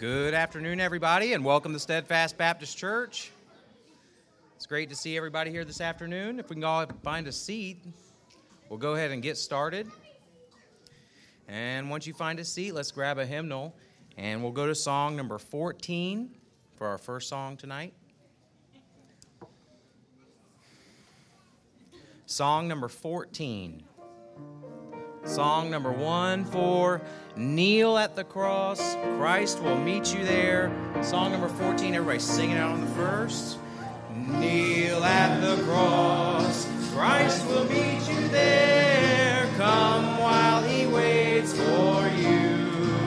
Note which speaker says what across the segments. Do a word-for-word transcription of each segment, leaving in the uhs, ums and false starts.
Speaker 1: Good afternoon, everybody, and welcome to Steadfast Baptist Church. It's great to see everybody here this afternoon. If we can all find a seat, we'll go ahead and get started. And once you find a seat, let's grab a hymnal, and we'll go to song number fourteen for our first song tonight. Song number fourteen. Song number one for Kneel at the Cross, Christ will meet you there. Song number fourteen, everybody sing it out on the first. Kneel at the cross, Christ will meet you there. Come while he waits for you.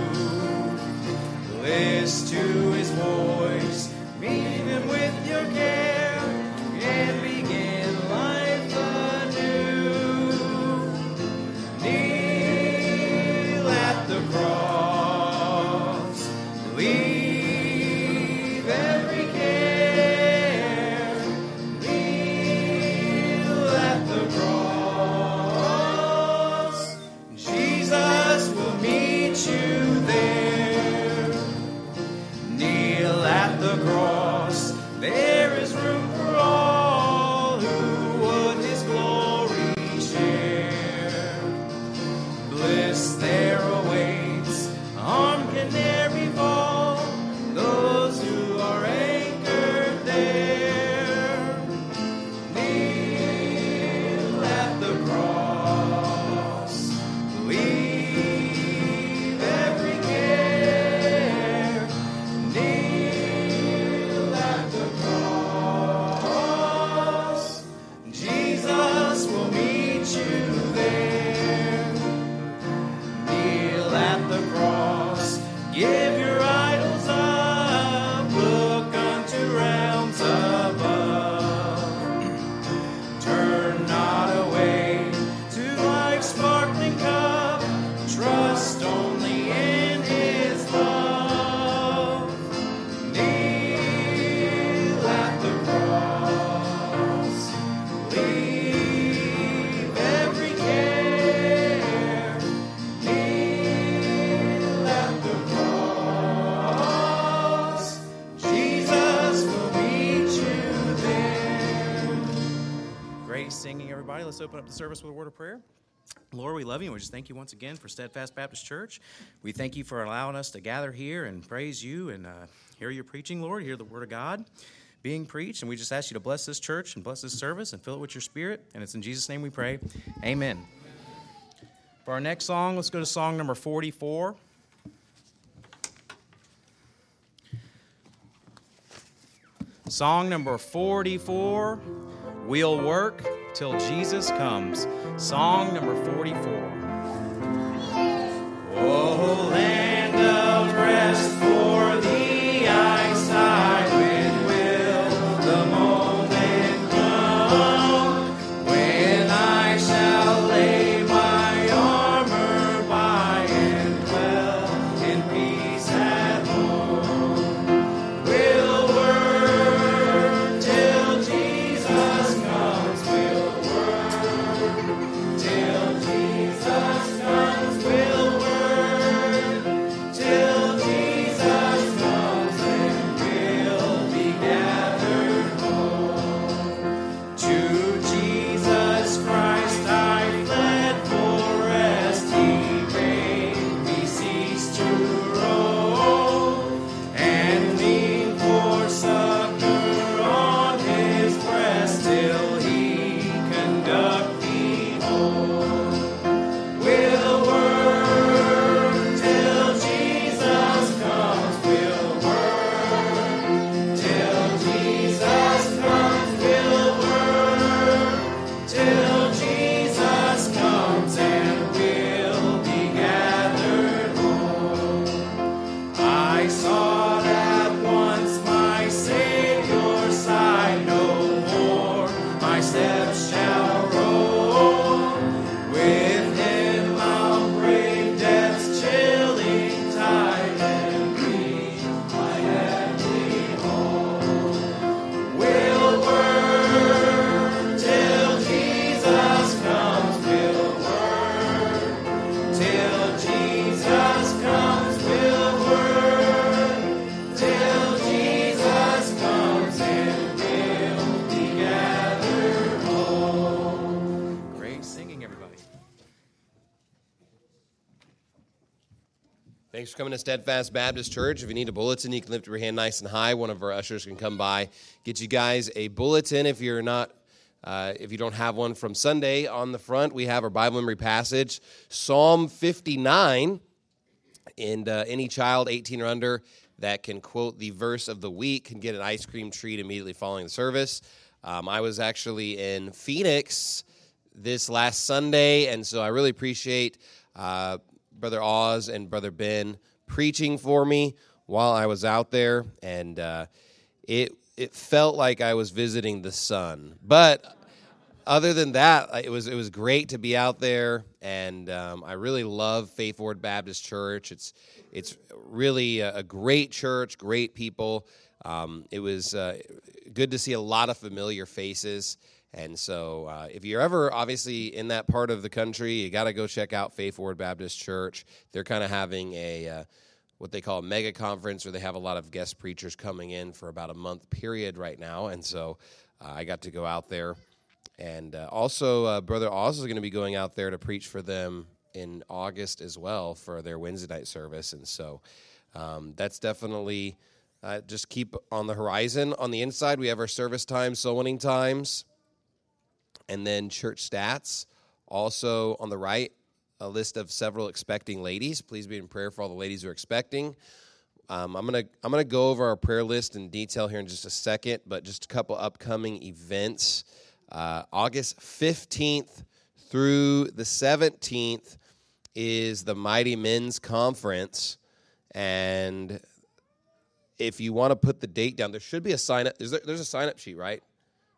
Speaker 1: Listen to his voice, meet him with your care, and begin life anew. Kneel at the cross, leave every care. Kneel at the cross, Jesus will meet you there. Kneel at the cross, there is room for all who would his glory share. Bliss there awaits, arm can ne'er be fall, those who are anchored there. Kneel at the cross, leave every care. Kneel at the cross, Jesus will meet you there. Kneel at the cross, give your idols up, look unto realms above. Turn not away to life's sparkling cup, trust only in his love. Kneel at the cross, leave every care. Kneel at the cross, Jesus will meet you there. Great singing, everybody. Let's open up the service with a word of prayer. Lord, we love you, and we just thank you once again for Steadfast Baptist Church. We thank you for allowing us to gather here and praise you and uh, hear your preaching, Lord, hear the word of God being preached. And we just ask you to bless this church and bless this service and fill it with your spirit. And it's in Jesus' name we pray. Amen. For our next song, let's go to song number forty-four. Song number forty-four, We'll Work Till Jesus Comes. Song number forty-four. Oh, land of rest for the eyesight, when will the moment come when I shall lay my armor by and dwell in peace at home? We'll work till Jesus comes. We'll work till Jesus comes. We'll work
Speaker 2: Thanks for coming to Steadfast Baptist Church. If you need a bulletin, you can lift your hand nice and high. One of our ushers can come by, get you guys a bulletin. If you're not, uh, if you don't have one from Sunday, on the front we have our Bible memory passage, Psalm fifty-nine. And uh, any child eighteen or under that can quote the verse of the week can get an ice cream treat immediately following the service. Um, I was actually in Phoenix this last Sunday, and so I really appreciate uh, Brother Oz and Brother Ben preaching for me while I was out there, and uh, it it felt like I was visiting the sun. But other than that, it was it was great to be out there, and um, I really love Faith Forward Baptist Church. It's it's really a, a great church, great people. Um, it was uh, good to see a lot of familiar faces. And so uh, if you're ever obviously in that part of the country, you got to go check out Faith Forward Baptist Church. They're kind of having a uh, what they call a mega conference, where they have a lot of guest preachers coming in for about a month period right now. And so uh, I got to go out there. And uh, also uh, Brother Oz is going to be going out there to preach for them in August as well for their Wednesday night service. And so um, that's definitely uh, just keep on the horizon. On the inside, we have our service times, soul winning times. And then church stats. Also on the right, a list of several expecting ladies. Please be in prayer for all the ladies who are expecting. Um, I'm gonna I'm gonna go over our prayer list in detail here in just a second, but just a couple upcoming events. Uh, August fifteenth through the seventeenth is the Mighty Men's Conference, and if you want to put the date down, there should be a sign up. Is there, there's a sign up sheet, right?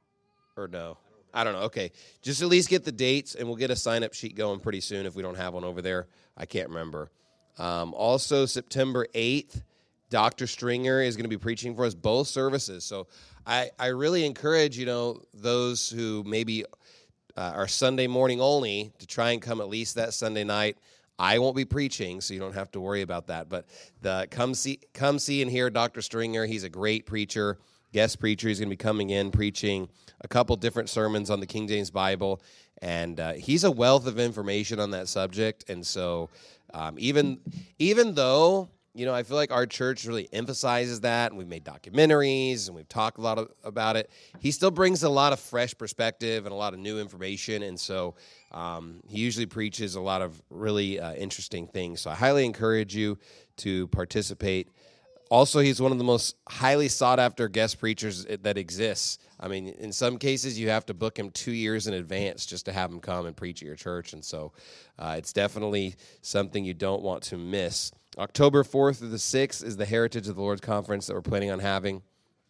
Speaker 2: Or no? I don't know. Okay. Just at least get the dates, and we'll get a sign-up sheet going pretty soon if we don't have one over there. I can't remember. Um, also, September eighth, Doctor Stringer is going to be preaching for us both services. So I, I really encourage, you know, those who maybe uh, are Sunday morning only to try and come at least that Sunday night. I won't be preaching, so you don't have to worry about that. But the come see, come see and hear Doctor Stringer. He's a great preacher. Guest preacher. He's going to be coming in preaching a couple different sermons on the King James Bible, and uh, he's a wealth of information on that subject. And so um, even even though, you know, I feel like our church really emphasizes that, and we've made documentaries, and we've talked a lot of, about it, he still brings a lot of fresh perspective and a lot of new information, and so um, he usually preaches a lot of really uh, interesting things. So I highly encourage you to participate. Also, he's one of the most highly sought-after guest preachers that exists. I mean, in some cases, you have to book him two years in advance just to have him come and preach at your church, and so uh, it's definitely something you don't want to miss. October fourth through the sixth is the Heritage of the Lord Conference that we're planning on having.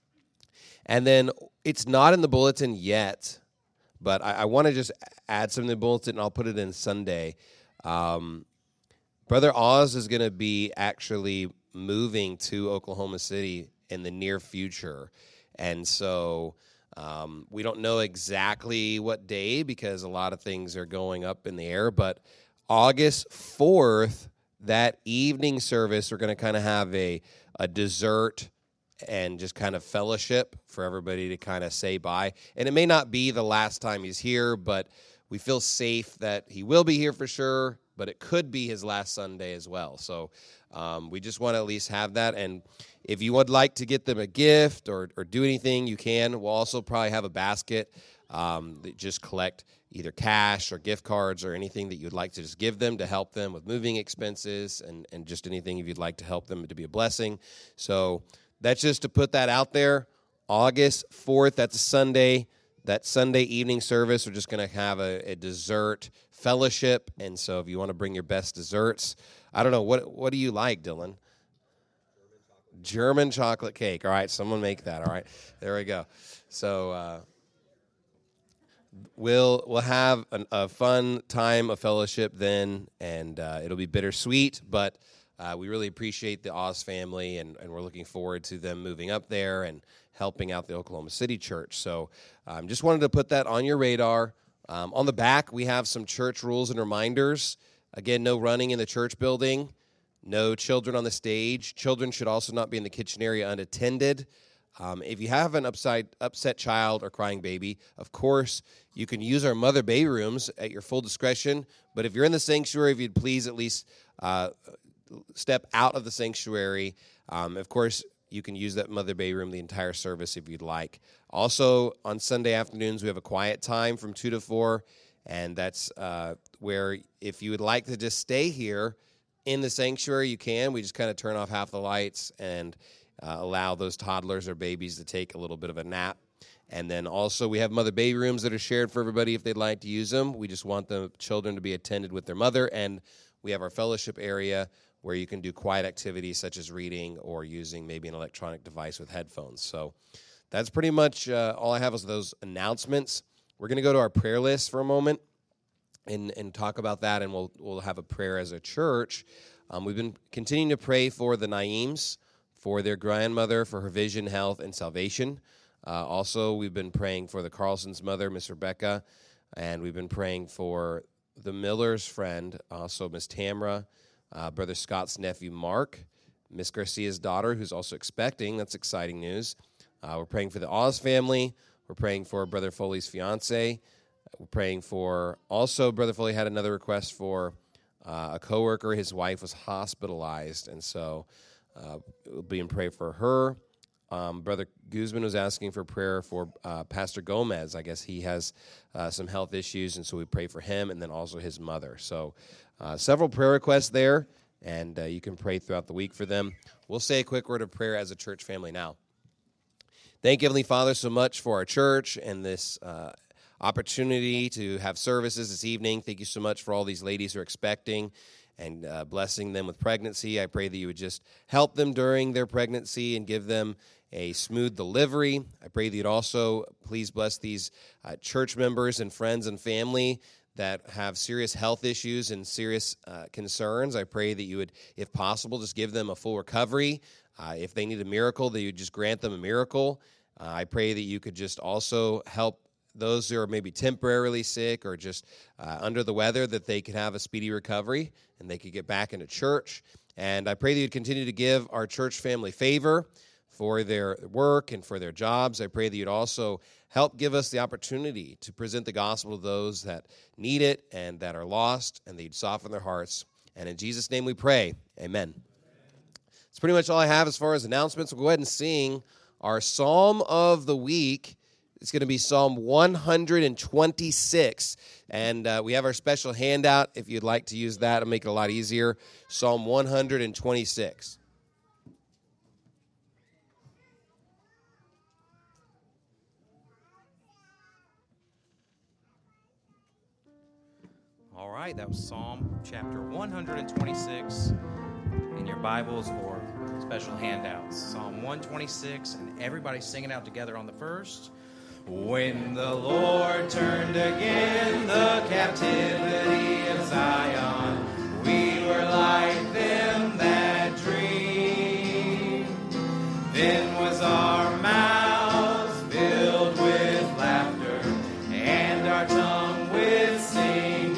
Speaker 2: And then it's not in the bulletin yet, but I, I want to just add something to the bulletin, and I'll put it in Sunday. Um, Brother Oz is going to be actually moving to Oklahoma City in the near future, and so um, we don't know exactly what day because a lot of things are going up in the air, but August fourth, that evening service, we're going to kind of have a, a dessert and just kind of fellowship for everybody to kind of say bye, and it may not be the last time he's here, but we feel safe that he will be here for sure, but it could be his last Sunday as well. So um, we just want to at least have that. And if you would like to get them a gift or, or do anything, you can. We'll also probably have a basket um, that just collect either cash or gift cards or anything that you'd like to just give them to help them with moving expenses and, and just anything if you'd like to help them to be a blessing. So that's just to put that out there. August fourth, that's a Sunday. That Sunday evening service, we're just going to have a, a dessert fellowship, and so if you want to bring your best desserts, I don't know, what what do you like, Dylan? German chocolate, German chocolate cake. All right, someone make that. All right, there we go. So uh, we'll we'll have an, a fun time of fellowship then, and uh, it'll be bittersweet, but uh, we really appreciate the Oz family, and, and we're looking forward to them moving up there and helping out the Oklahoma City church. So um, just wanted to put that on your radar. Um, on the back, we have some church rules and reminders. Again, no running in the church building, no children on the stage. Children should also not be in the kitchen area unattended. Um, if you have an upside, upset child or crying baby, of course, you can use our mother baby rooms at your full discretion. But if you're in the sanctuary, if you'd please at least uh, step out of the sanctuary. Um, of course, you can use that Mother Bay room the entire service if you'd like. Also, on Sunday afternoons, we have a quiet time from two to four, and that's uh, where if you would like to just stay here in the sanctuary, you can. We just kind of turn off half the lights and uh, allow those toddlers or babies to take a little bit of a nap. And then also we have Mother Bay rooms that are shared for everybody if they'd like to use them. We just want the children to be attended with their mother, and we have our fellowship area where you can do quiet activities such as reading or using maybe an electronic device with headphones. So that's pretty much uh, all I have is those announcements. We're going to go to our prayer list for a moment and, and talk about that, and we'll we'll have a prayer as a church. Um, we've been continuing to pray for the Naims, for their grandmother, for her vision, health, and salvation. Uh, also, we've been praying for the Carlson's mother, Miss Rebecca, and we've been praying for the Miller's friend, also Miss Tamra, uh, Brother Scott's nephew, Mark, Miss Garcia's daughter, who's also expecting. That's exciting news. Uh, we're praying for the Oz family. We're praying for Brother Foley's fiance. We're praying for, also, Brother Foley had another request for uh, a coworker. His wife was hospitalized, and so uh, we'll be in prayer for her. Um, Brother Guzman was asking for prayer for uh, Pastor Gomez. I guess he has uh, some health issues, and so we pray for him and then also his mother. So uh, several prayer requests there, and uh, you can pray throughout the week for them. We'll say a quick word of prayer as a church family now. Thank you, Heavenly Father, so much for our church and this uh, opportunity to have services this evening. Thank you so much for all these ladies who are expecting and uh, blessing them with pregnancy. I pray that you would just help them during their pregnancy and give them a smooth delivery. I pray that you'd also please bless these uh, church members and friends and family that have serious health issues and serious uh, concerns. I pray that you would, if possible, just give them a full recovery. Uh, if they need a miracle, that you would just grant them a miracle. Uh, I pray that you could just also help those who are maybe temporarily sick or just uh, under the weather, that they could have a speedy recovery and they could get back into church. And I pray that you'd continue to give our church family favor for their work and for their jobs. I pray that you'd also help give us the opportunity to present the gospel to those that need it and that are lost, and that you'd soften their hearts. And in Jesus' name we pray, amen. That's pretty much all I have as far as announcements. We'll go ahead and sing our Psalm of the Week. It's going to be Psalm one twenty-six, and uh, we have our special handout. If you'd like to use that, it'll make it a lot easier. Psalm one twenty-six.
Speaker 1: All right, that was Psalm chapter one twenty-six in your Bibles or special handouts. Psalm one twenty-six, and everybody singing out together on the first. When the Lord turned again the captivity of Zion, we were like them that dream. Then was our mouths filled with laughter, and our tongue with singing.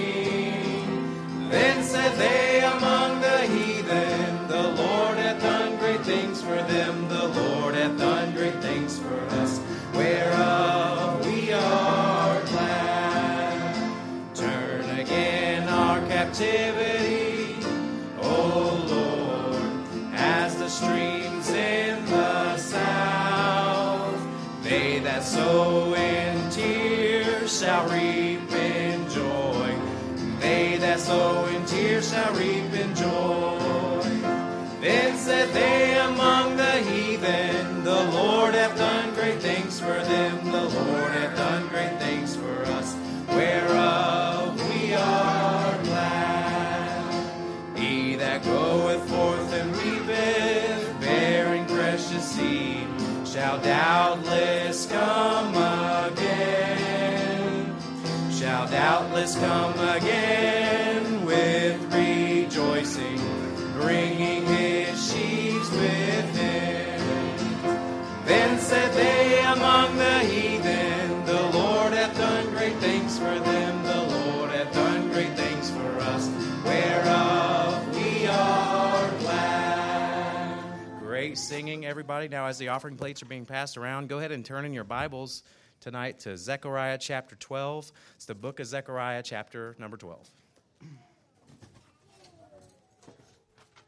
Speaker 1: Then said they among the heathen, the Lord hath done great things for them, the Lord hath done great things for us, whereof we are glad. Turn again our captivity, O Lord, as the streams in the south. They that sow in tears shall reap in joy. They that sow in tears shall reap in joy. Then said they among the heathen, the Lord hath done great things for them, the Lord hath done great things for us, whereof we are glad. He that goeth forth and reapeth, bearing precious seed, shall doubtless come again, shall doubtless come again with rejoicing, bringing his sheaves with him. Then said they among the heathen, the Lord hath done great things for them, the Lord hath done great things for us, whereof we are glad. Great singing, everybody. Now, as the offering plates are being passed around, go ahead and turn in your Bibles tonight to Zechariah chapter twelve. It's the book of Zechariah chapter number twelve.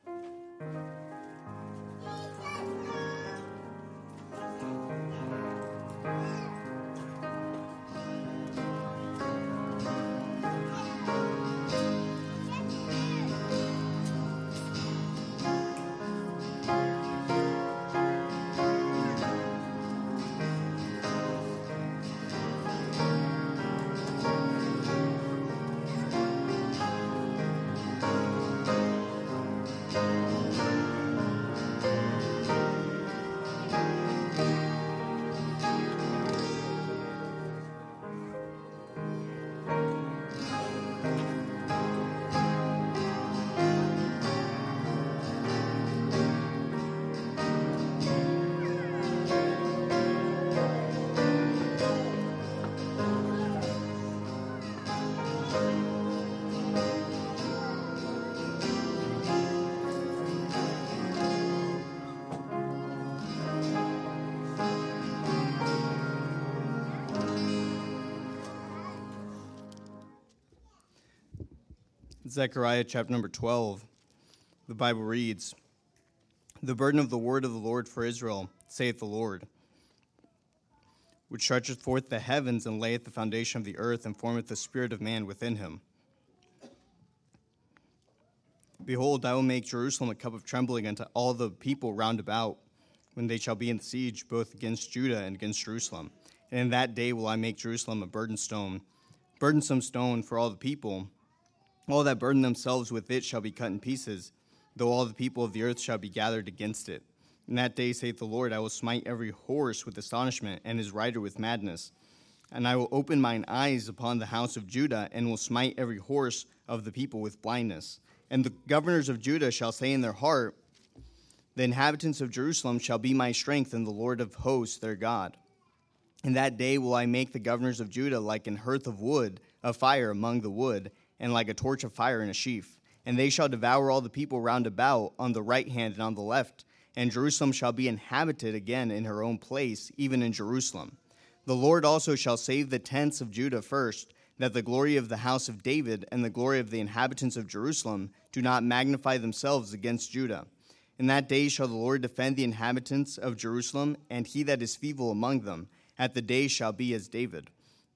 Speaker 3: Zechariah chapter number twelve, the Bible reads, "The burden of the word of the Lord for Israel, saith the Lord, which stretcheth forth the heavens and layeth the foundation of the earth and formeth the spirit of man within him. Behold, I will make Jerusalem a cup of trembling unto all the people round about, when they shall be in siege both against Judah and against Jerusalem. And in that day will I make Jerusalem a burden stone, burdensome stone for all the people. All that burden themselves with it shall be cut in pieces, though all the people of the earth shall be gathered against it. In that day, saith the Lord, I will smite every horse with astonishment, and his rider with madness. And I will open mine eyes upon the house of Judah, and will smite every horse of the people with blindness. And the governors of Judah shall say in their heart, the inhabitants of Jerusalem shall be my strength, and the Lord of hosts their God. In that day will I make the governors of Judah like an hearth of wood, of fire among the wood, and like a torch of fire in a sheaf. And they shall devour all the people round about, on the right hand and on the left. And Jerusalem shall be inhabited again in her own place, even in Jerusalem. The Lord also shall save the tents of Judah first, that the glory of the house of David and the glory of the inhabitants of Jerusalem do not magnify themselves against Judah. In that day shall the Lord defend the inhabitants of Jerusalem, and he that is feeble among them at the day shall be as David.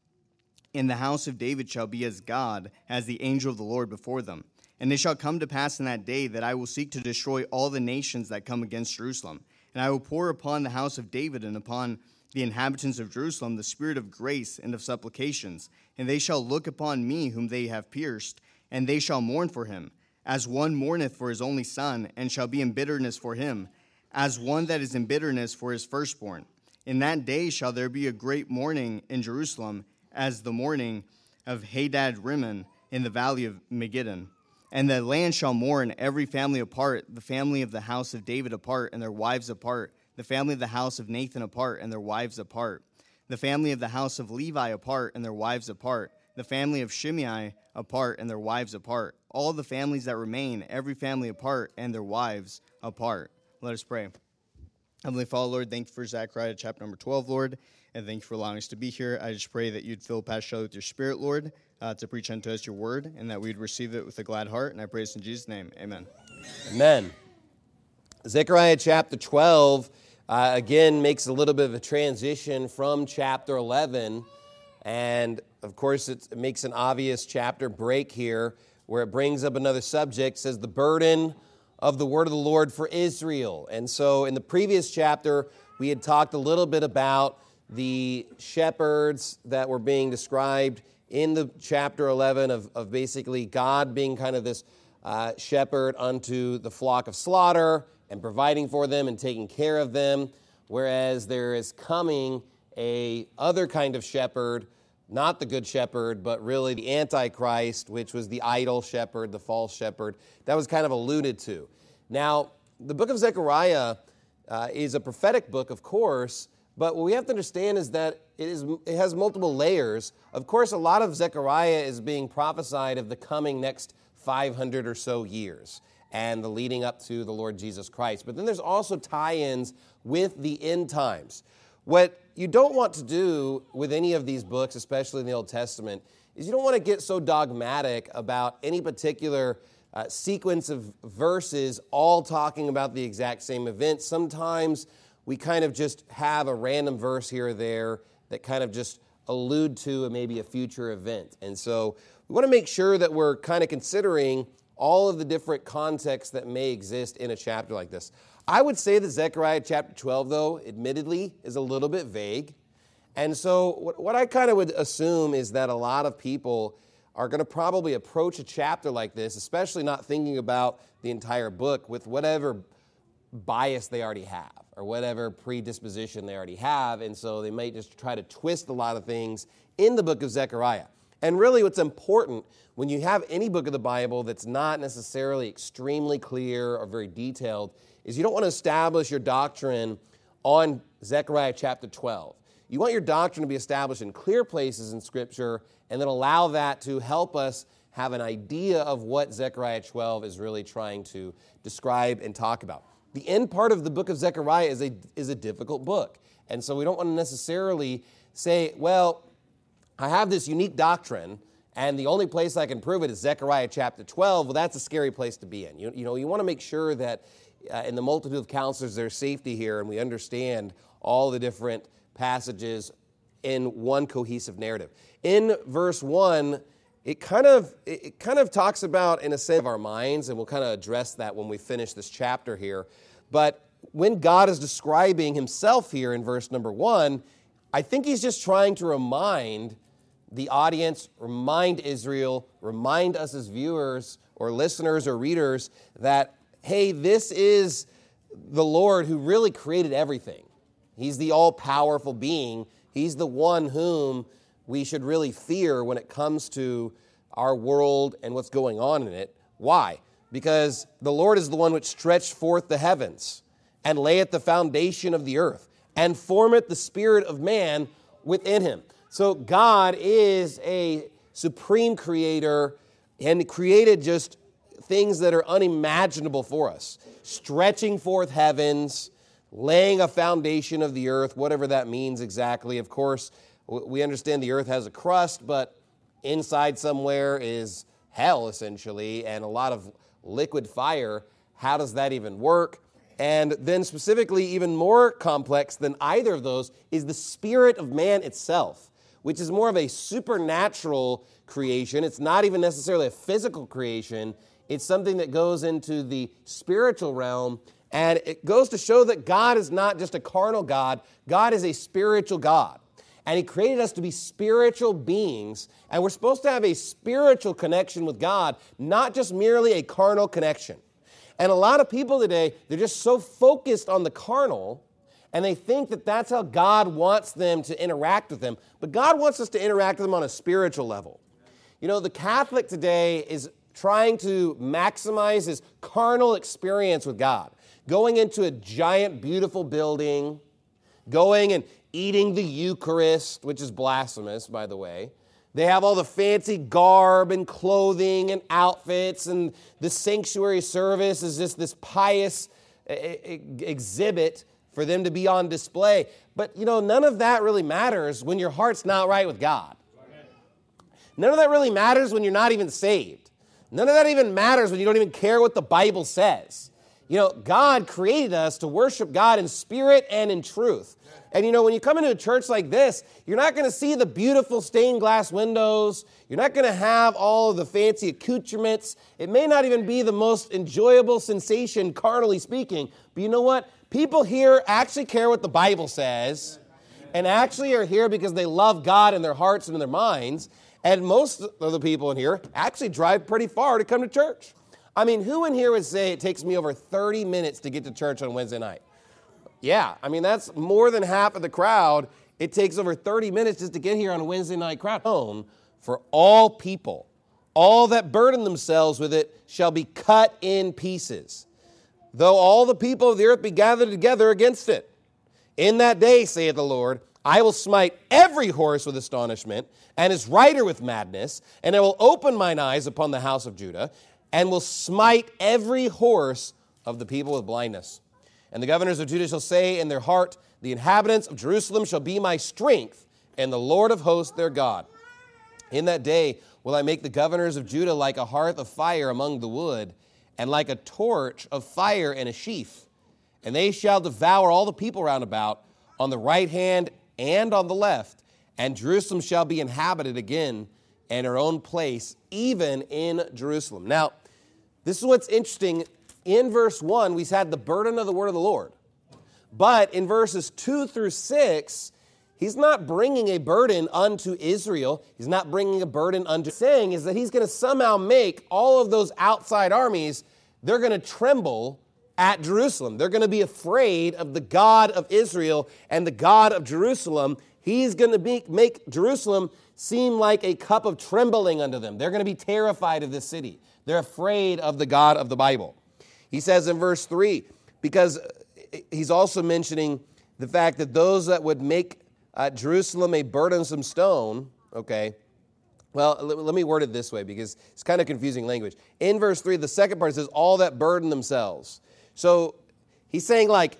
Speaker 3: In the house of David shall be as God, as the angel of the Lord before them. And it shall come to pass in that day that I will seek to destroy all the nations that come against Jerusalem. And I will pour upon the house of David and upon the inhabitants of Jerusalem the spirit of grace and of supplications. And they shall look upon me whom they have pierced, and they shall mourn for him, as one mourneth for his only son, and shall be in bitterness for him, as one that is in bitterness for his firstborn. In that day shall there be a great mourning in Jerusalem, as the mourning of Hadad Rimmon in the valley of Megiddon. And the land shall mourn, every family apart, the family of the house of David apart, and their wives apart, the family of the house of Nathan apart, and their wives apart, the family of the house of Levi apart, and their wives apart, the family of Shimei apart, and their wives apart, all the families that remain, every family apart, and their wives apart." Let us pray. Heavenly Father, Lord, thank you for Zechariah chapter number twelve, Lord, and thank you for allowing us to be here. I just pray that you'd fill Pastor Shelley with your spirit, Lord, uh, to preach unto us your word, and that we'd receive it with a glad heart. And I pray this in Jesus' name. Amen.
Speaker 2: Amen. Zechariah chapter twelve, uh, again, makes a little bit of a transition from chapter eleven. And, of course, it's, it makes an obvious chapter break here where it brings up another subject. It says, the burden of the word of the Lord for Israel. And so in the previous chapter, we had talked a little bit about the shepherds that were being described in the chapter eleven of, of basically God being kind of this uh, shepherd unto the flock of slaughter and providing for them and taking care of them, whereas there is coming a other kind of shepherd, not the good shepherd, but really the Antichrist, which was the idol shepherd, the false shepherd. That was kind of alluded to. Now, the book of Zechariah uh, is a prophetic book, of course, but what we have to understand is that it, is, it has multiple layers. Of course, a lot of Zechariah is being prophesied of the coming next five hundred or so years and the leading up to the Lord Jesus Christ. But then there's also tie-ins with the end times. What you don't want to do with any of these books, especially in the Old Testament, is you don't want to get so dogmatic about any particular uh, sequence of verses all talking about the exact same event. Sometimes we kind of just have a random verse here or there that kind of just allude to a, maybe a future event. And so we want to make sure that we're kind of considering all of the different contexts that may exist in a chapter like this. I would say that Zechariah chapter twelve, though, admittedly, is a little bit vague. And so what, what I kind of would assume is that a lot of people are going to probably approach a chapter like this, especially not thinking about the entire book, with whatever bias they already have or whatever predisposition they already have. And so they might just try to twist a lot of things in the book of Zechariah. And really what's important when you have any book of the Bible that's not necessarily extremely clear or very detailed is you don't want to establish your doctrine on Zechariah chapter twelve. You want your doctrine to be established in clear places in Scripture and then allow that to help us have an idea of what Zechariah twelve is really trying to describe and talk about. The end part of the book of Zechariah is a, is a difficult book. And so we don't want to necessarily say, well, I have this unique doctrine, and the only place I can prove it is Zechariah chapter twelve. Well, that's a scary place to be in. You, you know, you want to make sure that uh, in the multitude of counselors there's safety here, and we understand all the different passages in one cohesive narrative. In verse one, it kind of it kind of talks about, in a sense, of our minds, and we'll kind of address that when we finish this chapter here. But when God is describing himself here in verse number one, I think he's just trying to remind the audience, remind Israel, remind us as viewers or listeners or readers that, hey, this is the Lord who really created everything. He's the all-powerful being. He's the one whom we should really fear when it comes to our world and what's going on in it. Why? Because the Lord is the one which stretched forth the heavens and layeth the foundation of the earth and formeth the spirit of man within him. So God is a supreme creator and created just things that are unimaginable for us. Stretching forth heavens, laying a foundation of the earth, whatever that means exactly. Of course, we understand the earth has a crust, but inside somewhere is hell, essentially, and a lot of liquid fire. How does that even work? And then specifically, even more complex than either of those is the spirit of man itself, which is more of a supernatural creation. It's not even necessarily a physical creation. It's something that goes into the spiritual realm. And it goes to show that God is not just a carnal God. God is a spiritual God. And he created us to be spiritual beings. And we're supposed to have a spiritual connection with God, not just merely a carnal connection. And a lot of people today, they're just so focused on the carnal, and they think that that's how God wants them to interact with them. But God wants us to interact with them on a spiritual level. You know, the Catholic today is trying to maximize his carnal experience with God. Going into a giant, beautiful building, going and eating the Eucharist, which is blasphemous, by the way. They have all the fancy garb and clothing and outfits, and the sanctuary service is just this pious exhibit for them to be on display. But, you know, none of that really matters when your heart's not right with God. None of that really matters when you're not even saved. None of that even matters when you don't even care what the Bible says. You know, God created us to worship God in spirit and in truth. And, you know, when you come into a church like this, you're not going to see the beautiful stained glass windows. You're not going to have all of the fancy accoutrements. It may not even be the most enjoyable sensation, carnally speaking. But you know what? People here actually care what the Bible says and actually are here because they love God in their hearts and in their minds. And most of the people in here actually drive pretty far to come to church. I mean, who in here would say it takes me over thirty minutes to get to church on Wednesday night? Yeah, I mean, that's more than half of the crowd. It takes over thirty minutes just to get here on a Wednesday night crowd. For all people, all that burden themselves with it shall be cut in pieces, though all the people of the earth be gathered together against it. In that day, saith the Lord, I will smite every horse with astonishment, and his rider with madness, and I will open mine eyes upon the house of Judah, and will smite every horse of the people with blindness. And the governors of Judah shall say in their heart, the inhabitants of Jerusalem shall be my strength, and the Lord of hosts their God. In that day will will I make the governors of Judah like a hearth of fire among the wood, and like a torch of fire in a sheaf. And they shall devour all the people round about, on the right hand and on the left. And Jerusalem shall be inhabited again, and her own place, even in Jerusalem. Now, this is what's interesting. In verse one, we had the burden of the word of the Lord. But in verses two through six, he's not bringing a burden unto Israel. He's not bringing a burden unto... saying is that he's going to somehow make all of those outside armies, they're going to tremble at Jerusalem. They're going to be afraid of the God of Israel and the God of Jerusalem. He's going to be, make Jerusalem seem like a cup of trembling unto them. They're going to be terrified of this city. They're afraid of the God of the Bible. He says in verse three, because he's also mentioning the fact that those that would make uh, Jerusalem a burdensome stone, okay, well, let, let me word it this way because it's kind of confusing language. In verse three, the second part says, all that burden themselves. So he's saying like,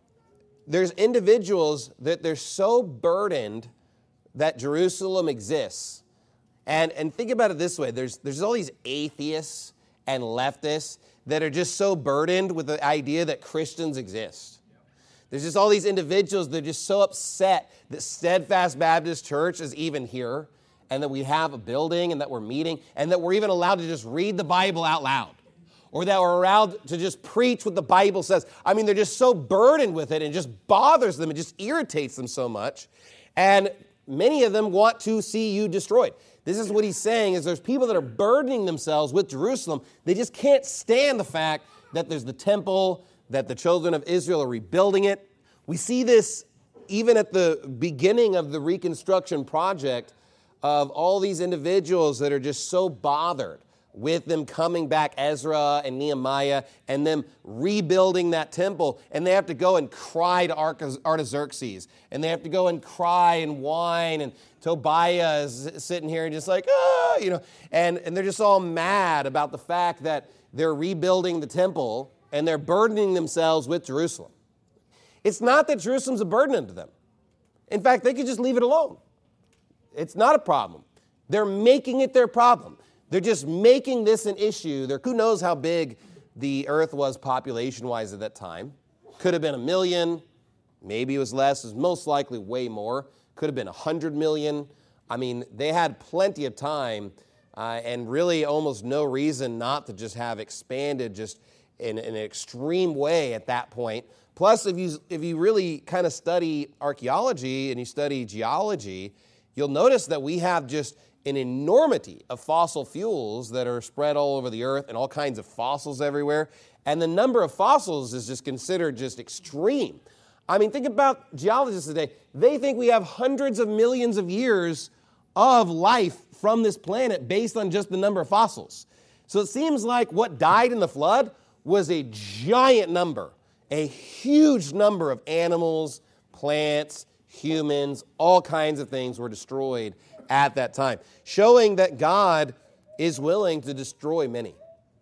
Speaker 2: there's individuals that they're so burdened that Jerusalem exists. And, and think about it this way. There's, there's all these atheists and leftists that are just so burdened with the idea that Christians exist. There's just all these individuals that are just so upset that Steadfast Baptist Church is even here and that we have a building and that we're meeting and that we're even allowed to just read the Bible out loud. Or that we're allowed to just preach what the Bible says. I mean, they're just so burdened with it and it just bothers them. It just irritates them so much. And many of them want to see you destroyed. This is what he's saying is there's people that are burdening themselves with Jerusalem. They just can't stand the fact that there's the temple, that the children of Israel are rebuilding it. We see this even at the beginning of the reconstruction project of all these individuals that are just so bothered with them coming back, Ezra and Nehemiah, and them rebuilding that temple. And they have to go and cry to Artaxerxes. And they have to go and cry and whine. And Tobiah is sitting here and just like, ah, you know. And, and they're just all mad about the fact that they're rebuilding the temple and they're burdening themselves with Jerusalem. It's not that Jerusalem's a burden unto them. In fact, they could just leave it alone. It's not a problem. They're making it their problem. They're just making this an issue. They're, who knows how big the earth was population-wise at that time. Could have been a million. Maybe it was less. It was most likely way more. Could have been a hundred million. I mean, they had plenty of time uh, and really almost no reason not to just have expanded just in, in an extreme way at that point. Plus, if you, if you really kind of study archaeology and you study geology, you'll notice that we have just an enormity of fossil fuels that are spread all over the earth and all kinds of fossils everywhere. And the number of fossils is just considered just extreme. I mean, think about geologists today. They think we have hundreds of millions of years of life from this planet based on just the number of fossils. So it seems like what died in the flood was a giant number, a huge number of animals, plants, humans, all kinds of things were destroyed at that time, showing that God is willing to destroy many.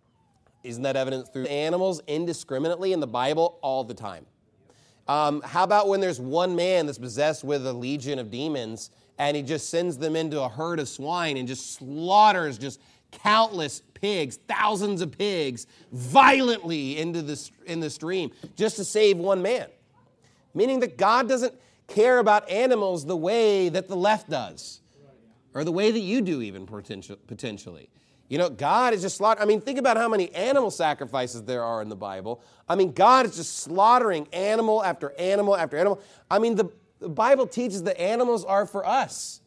Speaker 2: Isn't that evident through animals indiscriminately in the Bible all the time? Um, how about when there's one man that's possessed with a legion of demons and he just sends them into a herd of swine and just slaughters just countless pigs, thousands of pigs, violently into the, in the stream just to save one man? Meaning that God doesn't care about animals the way that the left does. Or the way that you do even potentially. You know, God is just slaughtering. I mean, think about how many animal sacrifices there are in the Bible. I mean, God is just slaughtering animal after animal after animal. I mean, the, the Bible teaches that animals are for us,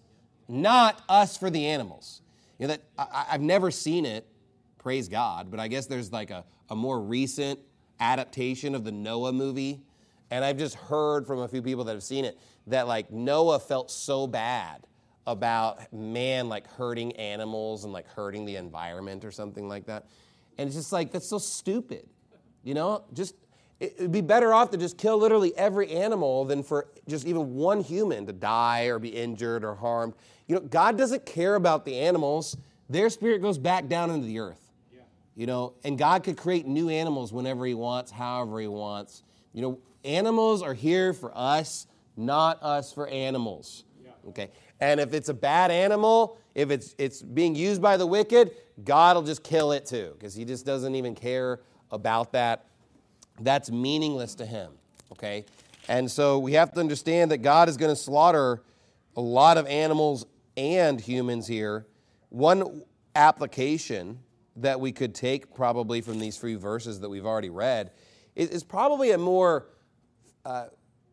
Speaker 2: not us for the animals. You know, that I, I've never seen it, praise God, but I guess there's like a, a more recent adaptation of the Noah movie. And I've just heard from a few people that have seen it that like Noah felt so bad about man like hurting animals and like hurting the environment or something like that. And it's just like, that's so stupid. You know, just, it would be better off to just kill literally every animal than for just even one human to die or be injured or harmed. You know, God doesn't care about the animals. Their spirit goes back down into the earth. Yeah. You know, and God could create new animals whenever he wants, however he wants. You know, animals are here for us, not us for animals. Yeah. Okay. And if it's a bad animal, if it's it's being used by the wicked, God will just kill it too, because he just doesn't even care about that. That's meaningless to him, okay? And so we have to understand that God is going to slaughter a lot of animals and humans here. One application that we could take probably from these few verses that we've already read is, is probably a more uh,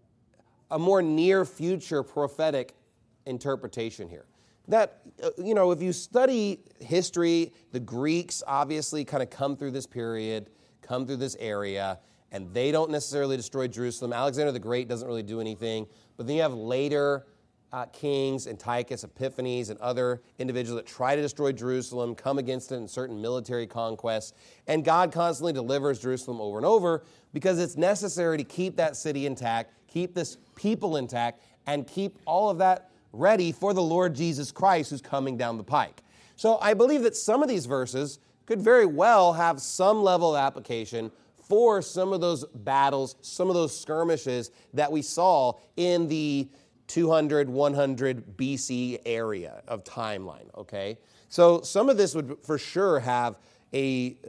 Speaker 2: a more near future prophetic interpretation here. That, uh, you know, if you study history, the Greeks obviously kind of come through this period, come through this area, and they don't necessarily destroy Jerusalem. Alexander the Great doesn't really do anything. But then you have later uh, kings, Antiochus Epiphanes, and other individuals that try to destroy Jerusalem, come against it in certain military conquests. And God constantly delivers Jerusalem over and over because it's necessary to keep that city intact, keep this people intact, and keep all of that ready for the Lord Jesus Christ who's coming down the pike. So I believe that some of these verses could very well have some level of application for some of those battles, some of those skirmishes that we saw in the two hundred, one hundred B C area of timeline, okay? So some of this would for sure have a,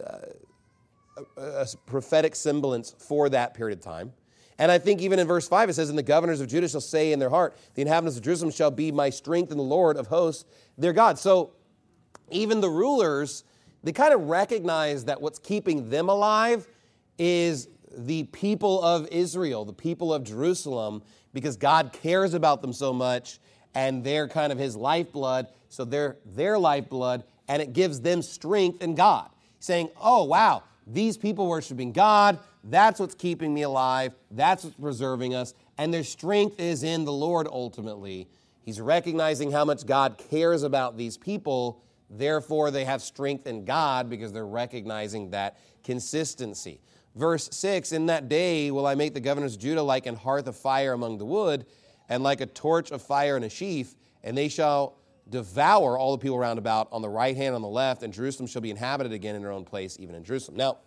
Speaker 2: uh, a, a prophetic semblance for that period of time. And I think even in verse five, it says, and the governors of Judah shall say in their heart, the inhabitants of Jerusalem shall be my strength and the Lord of hosts, their God. So even the rulers, they kind of recognize that what's keeping them alive is the people of Israel, the people of Jerusalem, because God cares about them so much, and they're kind of his lifeblood, so they're their lifeblood, and it gives them strength in God. Saying, oh, wow, these people worshiping God, that's what's keeping me alive. That's what's preserving us. And their strength is in the Lord ultimately. He's recognizing how much God cares about these people. Therefore, they have strength in God because they're recognizing that consistency. Verse six, in that day will I make the governors of Judah like an hearth of fire among the wood, and like a torch of fire in a sheaf, and they shall devour all the people round about on the right hand and on the left, and Jerusalem shall be inhabited again in her own place, even in Jerusalem. Now,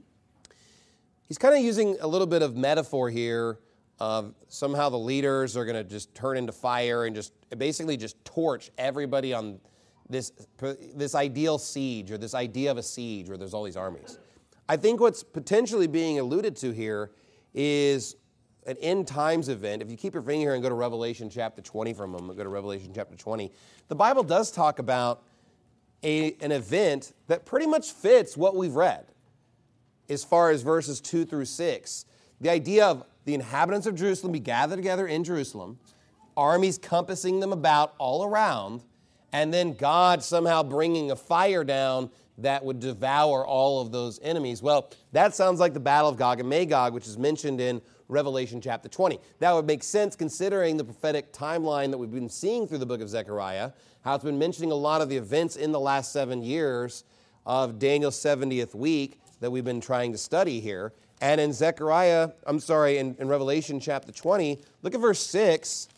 Speaker 2: he's kind of using a little bit of metaphor here of somehow the leaders are going to just turn into fire and just basically just torch everybody on this, this ideal siege or this idea of a siege where there's all these armies. I think what's potentially being alluded to here is an end times event. If you keep your finger here and go to Revelation chapter twenty for a moment, go to Revelation chapter twenty. The Bible does talk about a, an event that pretty much fits what we've read as far as verses two through six. The idea of the inhabitants of Jerusalem be gathered together in Jerusalem, armies compassing them about all around, and then God somehow bringing a fire down that would devour all of those enemies. Well, that sounds like the battle of Gog and Magog, which is mentioned in Revelation chapter twenty. That would make sense considering the prophetic timeline that we've been seeing through the book of Zechariah, how it's been mentioning a lot of the events in the last seven years of Daniel's seventieth week that we've been trying to study here. And in Zechariah, I'm sorry, in, in Revelation chapter twenty, look at verse six.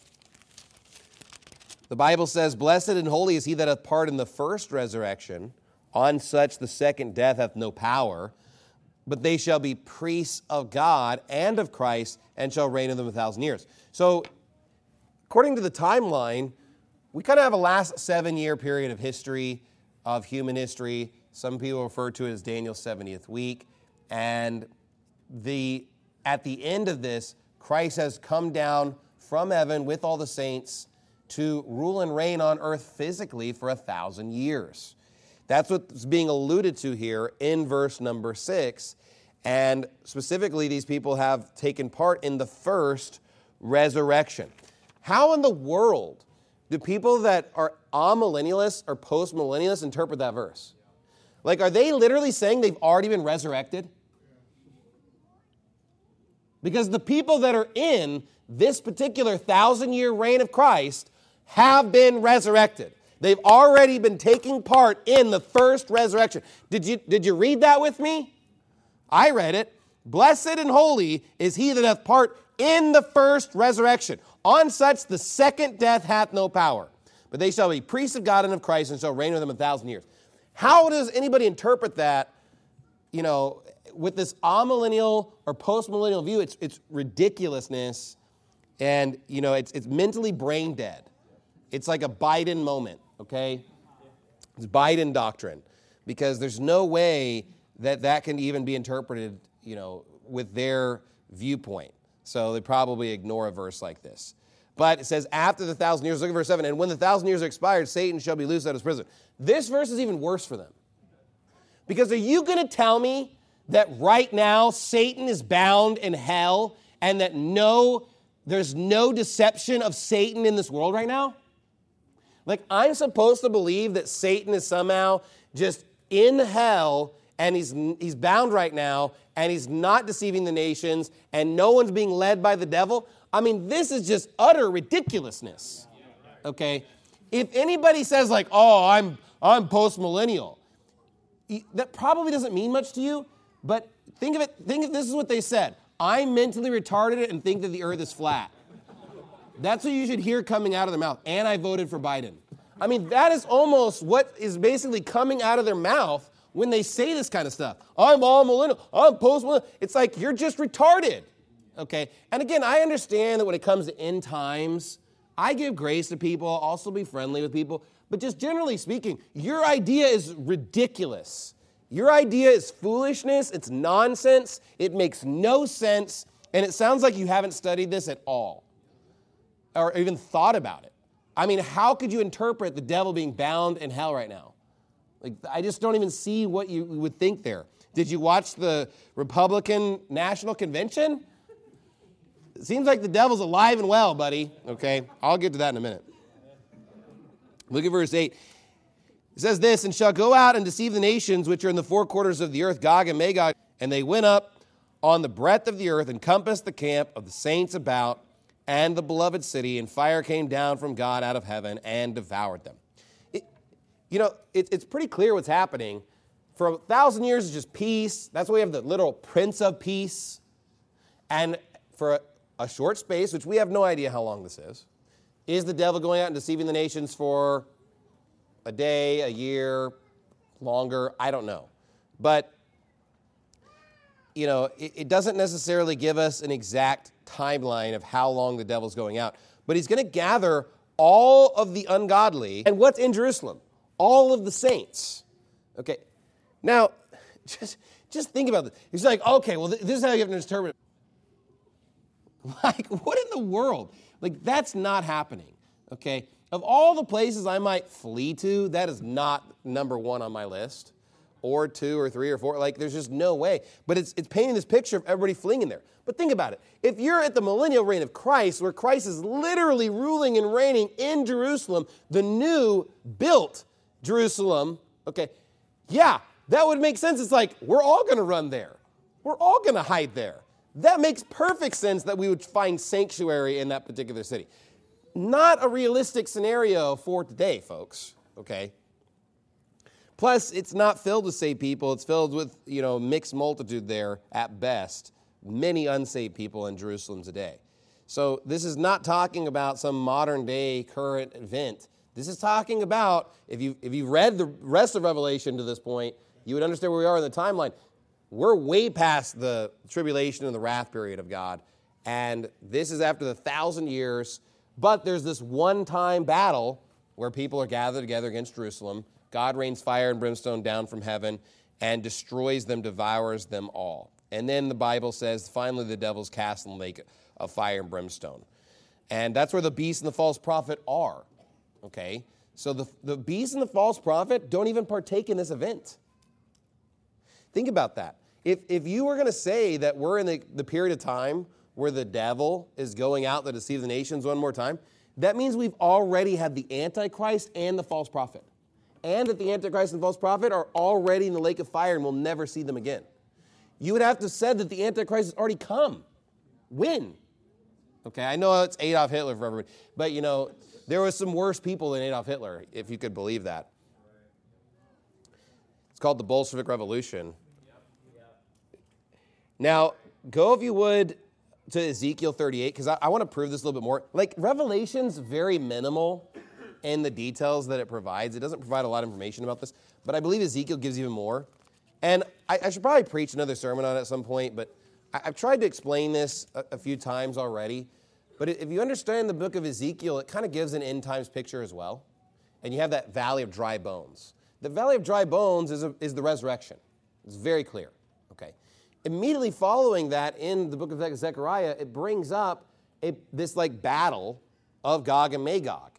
Speaker 2: The Bible says, blessed and holy is he that hath part in the first resurrection. On such the second death hath no power, but they shall be priests of God and of Christ, and shall reign with them a thousand years. So, according to the timeline, we kind of have a last seven-year period of history, of human history. Some people refer to it as Daniel's seventieth week. And the at the end of this, Christ has come down from heaven with all the saints to rule and reign on earth physically for a thousand years. That's what's being alluded to here in verse number six. And specifically, these people have taken part in the first resurrection. How in the world do people that are amillennialists or postmillennialists interpret that verse? Like, are they literally saying they've already been resurrected? Because the people that are in this particular thousand-year reign of Christ have been resurrected. They've already been taking part in the first resurrection. Did you, did you read that with me? I read it. Blessed and holy is he that hath part in the first resurrection. On such the second death hath no power. But they shall be priests of God and of Christ, and shall reign with them a thousand years. How does anybody interpret that, you know, with this amillennial or postmillennial view? It's, it's ridiculousness, and, you know, it's, it's mentally brain dead. It's like a Biden moment, okay? It's Biden doctrine, because there's no way that that can even be interpreted, you know, with their viewpoint. So they probably ignore a verse like this. But it says, after the thousand years, look at verse seven, and when the thousand years are expired, Satan shall be loosed out of his prison. This verse is even worse for them. Because are you going to tell me that right now Satan is bound in hell and that no, there's no deception of Satan in this world right now? Like, I'm supposed to believe that Satan is somehow just in hell and he's he's bound right now and he's not deceiving the nations and no one's being led by the devil? I mean, this is just utter ridiculousness, okay? If anybody says like, oh, I'm I'm post-millennial, that probably doesn't mean much to you, but think of it, think of this is what they said. I'm mentally retarded and think that the earth is flat. That's what you should hear coming out of their mouth. And I voted for Biden. I mean, that is almost what is basically coming out of their mouth when they say this kind of stuff. I'm all millennial. I'm post-millennial. It's like you're just retarded. Okay? And again, I understand that when it comes to end times, I give grace to people, also be friendly with people. But just generally speaking, your idea is ridiculous. Your idea is foolishness. It's nonsense. It makes no sense. And it sounds like you haven't studied this at all or even thought about it. I mean, how could you interpret the devil being bound in hell right now? Like, I just don't even see what you would think there. Did you watch the Republican National Convention? It seems like the devil's alive and well, buddy. Okay, I'll get to that in a minute. Look at verse eight. It says this, and shall go out and deceive the nations which are in the four quarters of the earth, Gog and Magog. And they went up on the breadth of the earth and compassed the camp of the saints about and the beloved city, and fire came down from God out of heaven and devoured them. It, you know, it, it's pretty clear what's happening. For a thousand years, it's just peace. That's why we have the literal Prince of Peace. And for a, a short space, which we have no idea how long this is, is the devil going out and deceiving the nations for a day, a year, longer? I don't know. But, you know, it, it doesn't necessarily give us an exact timeline of how long the devil's going out. But he's going to gather all of the ungodly. And what's in Jerusalem? All of the saints. Okay. Now, just, just think about this. He's like, okay, well, this is how you have to interpret it. Like, what in the world? Like, that's not happening. Okay. Of all the places I might flee to, that is not number one on my list. Or two or three or four. Like, there's just no way. But it's it's painting this picture of everybody fleeing in there. But think about it. If you're at the millennial reign of Christ, where Christ is literally ruling and reigning in Jerusalem, the new built Jerusalem, okay, yeah, that would make sense. It's like, we're all going to run there. We're all going to hide there. That makes perfect sense that we would find sanctuary in that particular city. Not a realistic scenario for today, folks, okay? Plus, it's not filled with saved people. It's filled with, you know, mixed multitude there at best. Many unsaved people in Jerusalem today. So this is not talking about some modern day current event. This is talking about, if you if you've read the rest of Revelation to this point, you would understand where we are in the timeline. We're way past the tribulation and the wrath period of God. And this is after the thousand years. But there's this one-time battle where people are gathered together against Jerusalem. God rains fire and brimstone down from heaven and destroys them, devours them all. And then the Bible says, finally the devil's cast in the lake of fire and brimstone. And that's where the beast and the false prophet are. Okay? So the, the beast and the false prophet don't even partake in this event. Think about that. If, if you were going to say that we're in the, the period of time where the devil is going out to deceive the nations one more time, that means we've already had the Antichrist and the false prophet. And that the Antichrist and false prophet are already in the lake of fire and we'll never see them again. You would have to have said that the Antichrist has already come. When? Okay, I know it's Adolf Hitler for everybody, but you know, there was some worse people than Adolf Hitler, if you could believe that. It's called the Bolshevik Revolution. Now, go if you would to Ezekiel thirty-eight, because I, I want to prove this a little bit more. Like, Revelation's very minimal in the details that it provides. It doesn't provide a lot of information about this, but I believe Ezekiel gives even more. And I, I should probably preach another sermon on it at some point, but I, I've tried to explain this a, a few times already. But if you understand the book of Ezekiel, it kind of gives an end times picture as well. And you have that valley of dry bones. The valley of dry bones is, a, is the resurrection. It's very clear. Okay. Immediately following that, in the book of Zechariah, it brings up a, this like battle of Gog and Magog.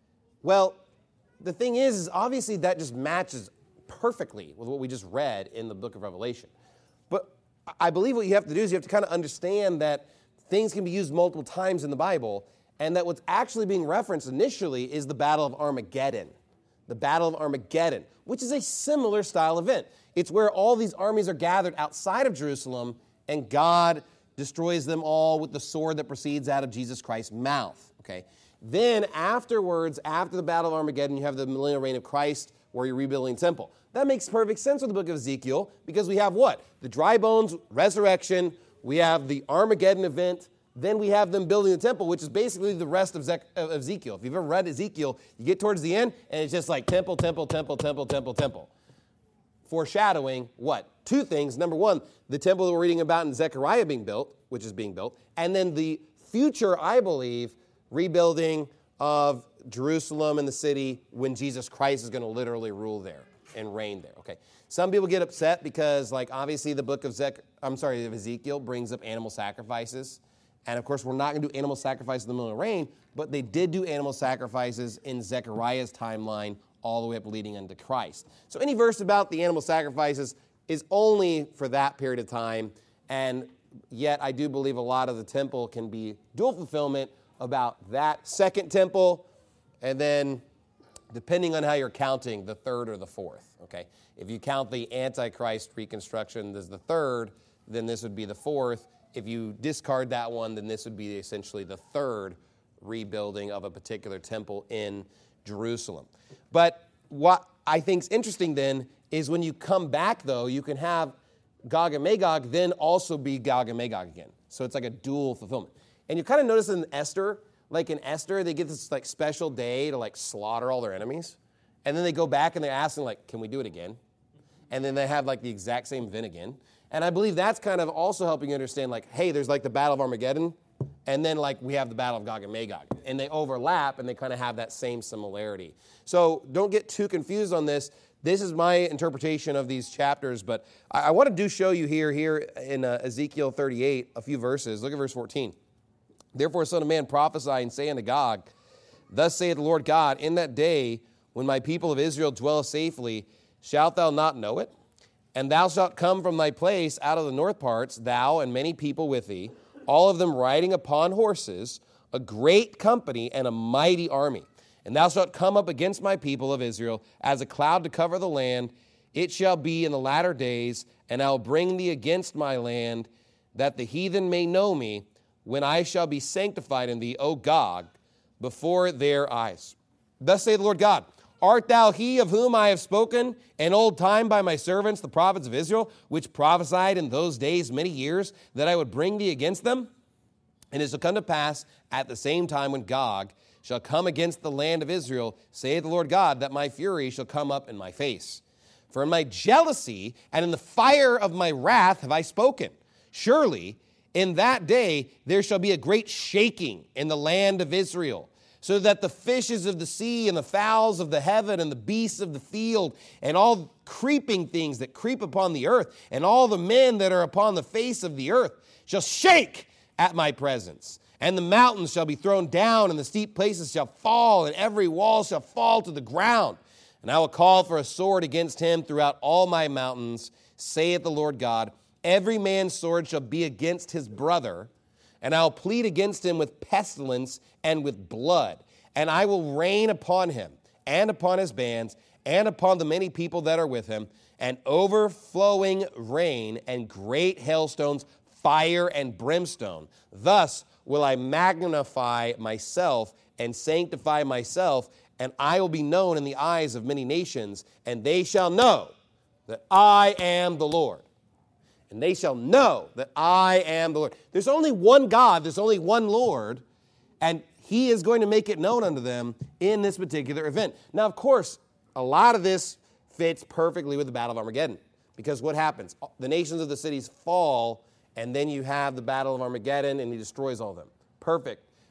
Speaker 2: Well, the thing is, is obviously that just matches perfectly with what we just read in the book of Revelation. But I believe what you have to do is you have to kind of understand that things can be used multiple times in the Bible, and that what's actually being referenced initially is the Battle of Armageddon. The Battle of Armageddon, which is a similar style event. It's where all these armies are gathered outside of Jerusalem, and God destroys them all with the sword that proceeds out of Jesus Christ's mouth. Okay. Then afterwards, after the Battle of Armageddon, you have the millennial reign of Christ, where you're rebuilding the temple. That makes perfect sense with the book of Ezekiel, because we have what? The dry bones, resurrection, we have the Armageddon event, then we have them building the temple, which is basically the rest of, Ze- of Ezekiel. If you've ever read Ezekiel, you get towards the end, and it's just like temple, temple, temple, temple, temple, temple. Foreshadowing what? Two things. Number one, the temple that we're reading about in Zechariah being built, which is being built, and then the future, I believe, rebuilding of Jerusalem and the city when Jesus Christ is going to literally rule there and reign there. Okay. Some people get upset because, like, obviously the book of Zech, I'm sorry, of Ezekiel brings up animal sacrifices. And of course, we're not going to do animal sacrifices in the millennial reign, but they did do animal sacrifices in Zechariah's timeline all the way up leading into Christ. So any verse about the animal sacrifices is only for that period of time. And yet I do believe a lot of the temple can be dual fulfillment about that second temple, and then, depending on how you're counting, the third or the fourth, okay? If you count the Antichrist reconstruction as the third, then this would be the fourth. If you discard that one, then this would be essentially the third rebuilding of a particular temple in Jerusalem. But what I think is interesting then is when you come back, though, you can have Gog and Magog then also be Gog and Magog again. So it's like a dual fulfillment. And you kind of notice in Esther, like in Esther, they get this like special day to like slaughter all their enemies. And then they go back and they're asking like, can we do it again? And then they have like the exact same event again. And I believe that's kind of also helping you understand like, hey, there's like the Battle of Armageddon. And then like we have the Battle of Gog and Magog. And they overlap and they kind of have that same similarity. So don't get too confused on this. This is my interpretation of these chapters. But I, I want to do show you here, here in uh, Ezekiel thirty-eight, a few verses. Look at verse fourteen. Therefore, son of man, prophesy and say unto Gog, thus saith the Lord God, in that day when my people of Israel dwell safely, shalt thou not know it? And thou shalt come from thy place out of the north parts, thou and many people with thee, all of them riding upon horses, a great company and a mighty army. And thou shalt come up against my people of Israel as a cloud to cover the land. It shall be in the latter days, and I will bring thee against my land, that the heathen may know me, when I shall be sanctified in thee, O Gog, before their eyes. Thus saith the Lord God, art thou he of whom I have spoken in old time by my servants, the prophets of Israel, which prophesied in those days many years, that I would bring thee against them? And it shall come to pass at the same time when Gog shall come against the land of Israel, saith the Lord God, that my fury shall come up in my face. For in my jealousy and in the fire of my wrath have I spoken. Surely in that day there shall be a great shaking in the land of Israel, so that the fishes of the sea and the fowls of the heaven and the beasts of the field and all creeping things that creep upon the earth and all the men that are upon the face of the earth shall shake at my presence. And the mountains shall be thrown down, and the steep places shall fall, and every wall shall fall to the ground. And I will call for a sword against him throughout all my mountains, saith the Lord God. Every man's sword shall be against his brother, and I will plead against him with pestilence and with blood. And I will rain upon him, and upon his bands, and upon the many people that are with him, and overflowing rain, and great hailstones, fire and brimstone. Thus will I magnify myself and sanctify myself, and I will be known in the eyes of many nations, and they shall know that I am the Lord. And they shall know that I am the Lord. There's only one God, there's only one Lord, and he is going to make it known unto them in this particular event. Now, of course, a lot of this fits perfectly with the Battle of Armageddon, because what happens? The nations of the cities fall, and then you have the Battle of Armageddon, and he destroys all of them. Perfect.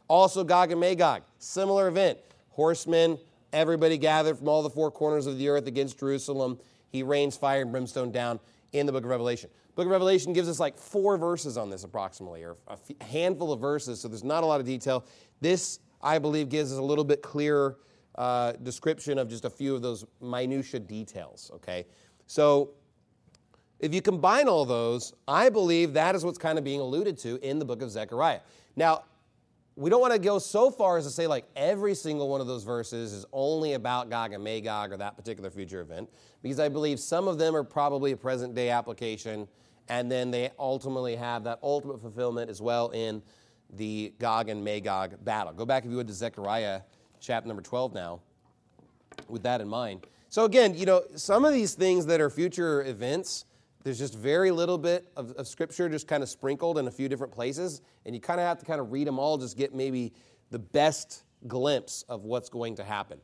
Speaker 2: Also Gog and Magog, similar event. Horsemen, everybody gathered from all the four corners of the earth against Jerusalem. He rains fire and brimstone down in the book of Revelation. Book of Revelation gives us like four verses on this approximately, or a handful of verses, so there's not a lot of detail. This, I believe, gives us a little bit clearer uh, description of just a few of those minutia details, okay? So if you combine all those, I believe that is what's kind of being alluded to in the book of Zechariah. Now, we don't want to go so far as to say like every single one of those verses is only about Gog and Magog or that particular future event, because I believe some of them are probably a present-day application, and then they ultimately have that ultimate fulfillment as well in the Gog and Magog battle. Go back, if you would, to Zechariah chapter number twelve now, with that in mind. So again, you know, some of these things that are future events, there's just very little bit of, of Scripture just kind of sprinkled in a few different places, and you kind of have to kind of read them all, just get maybe the best glimpse of what's going to happen.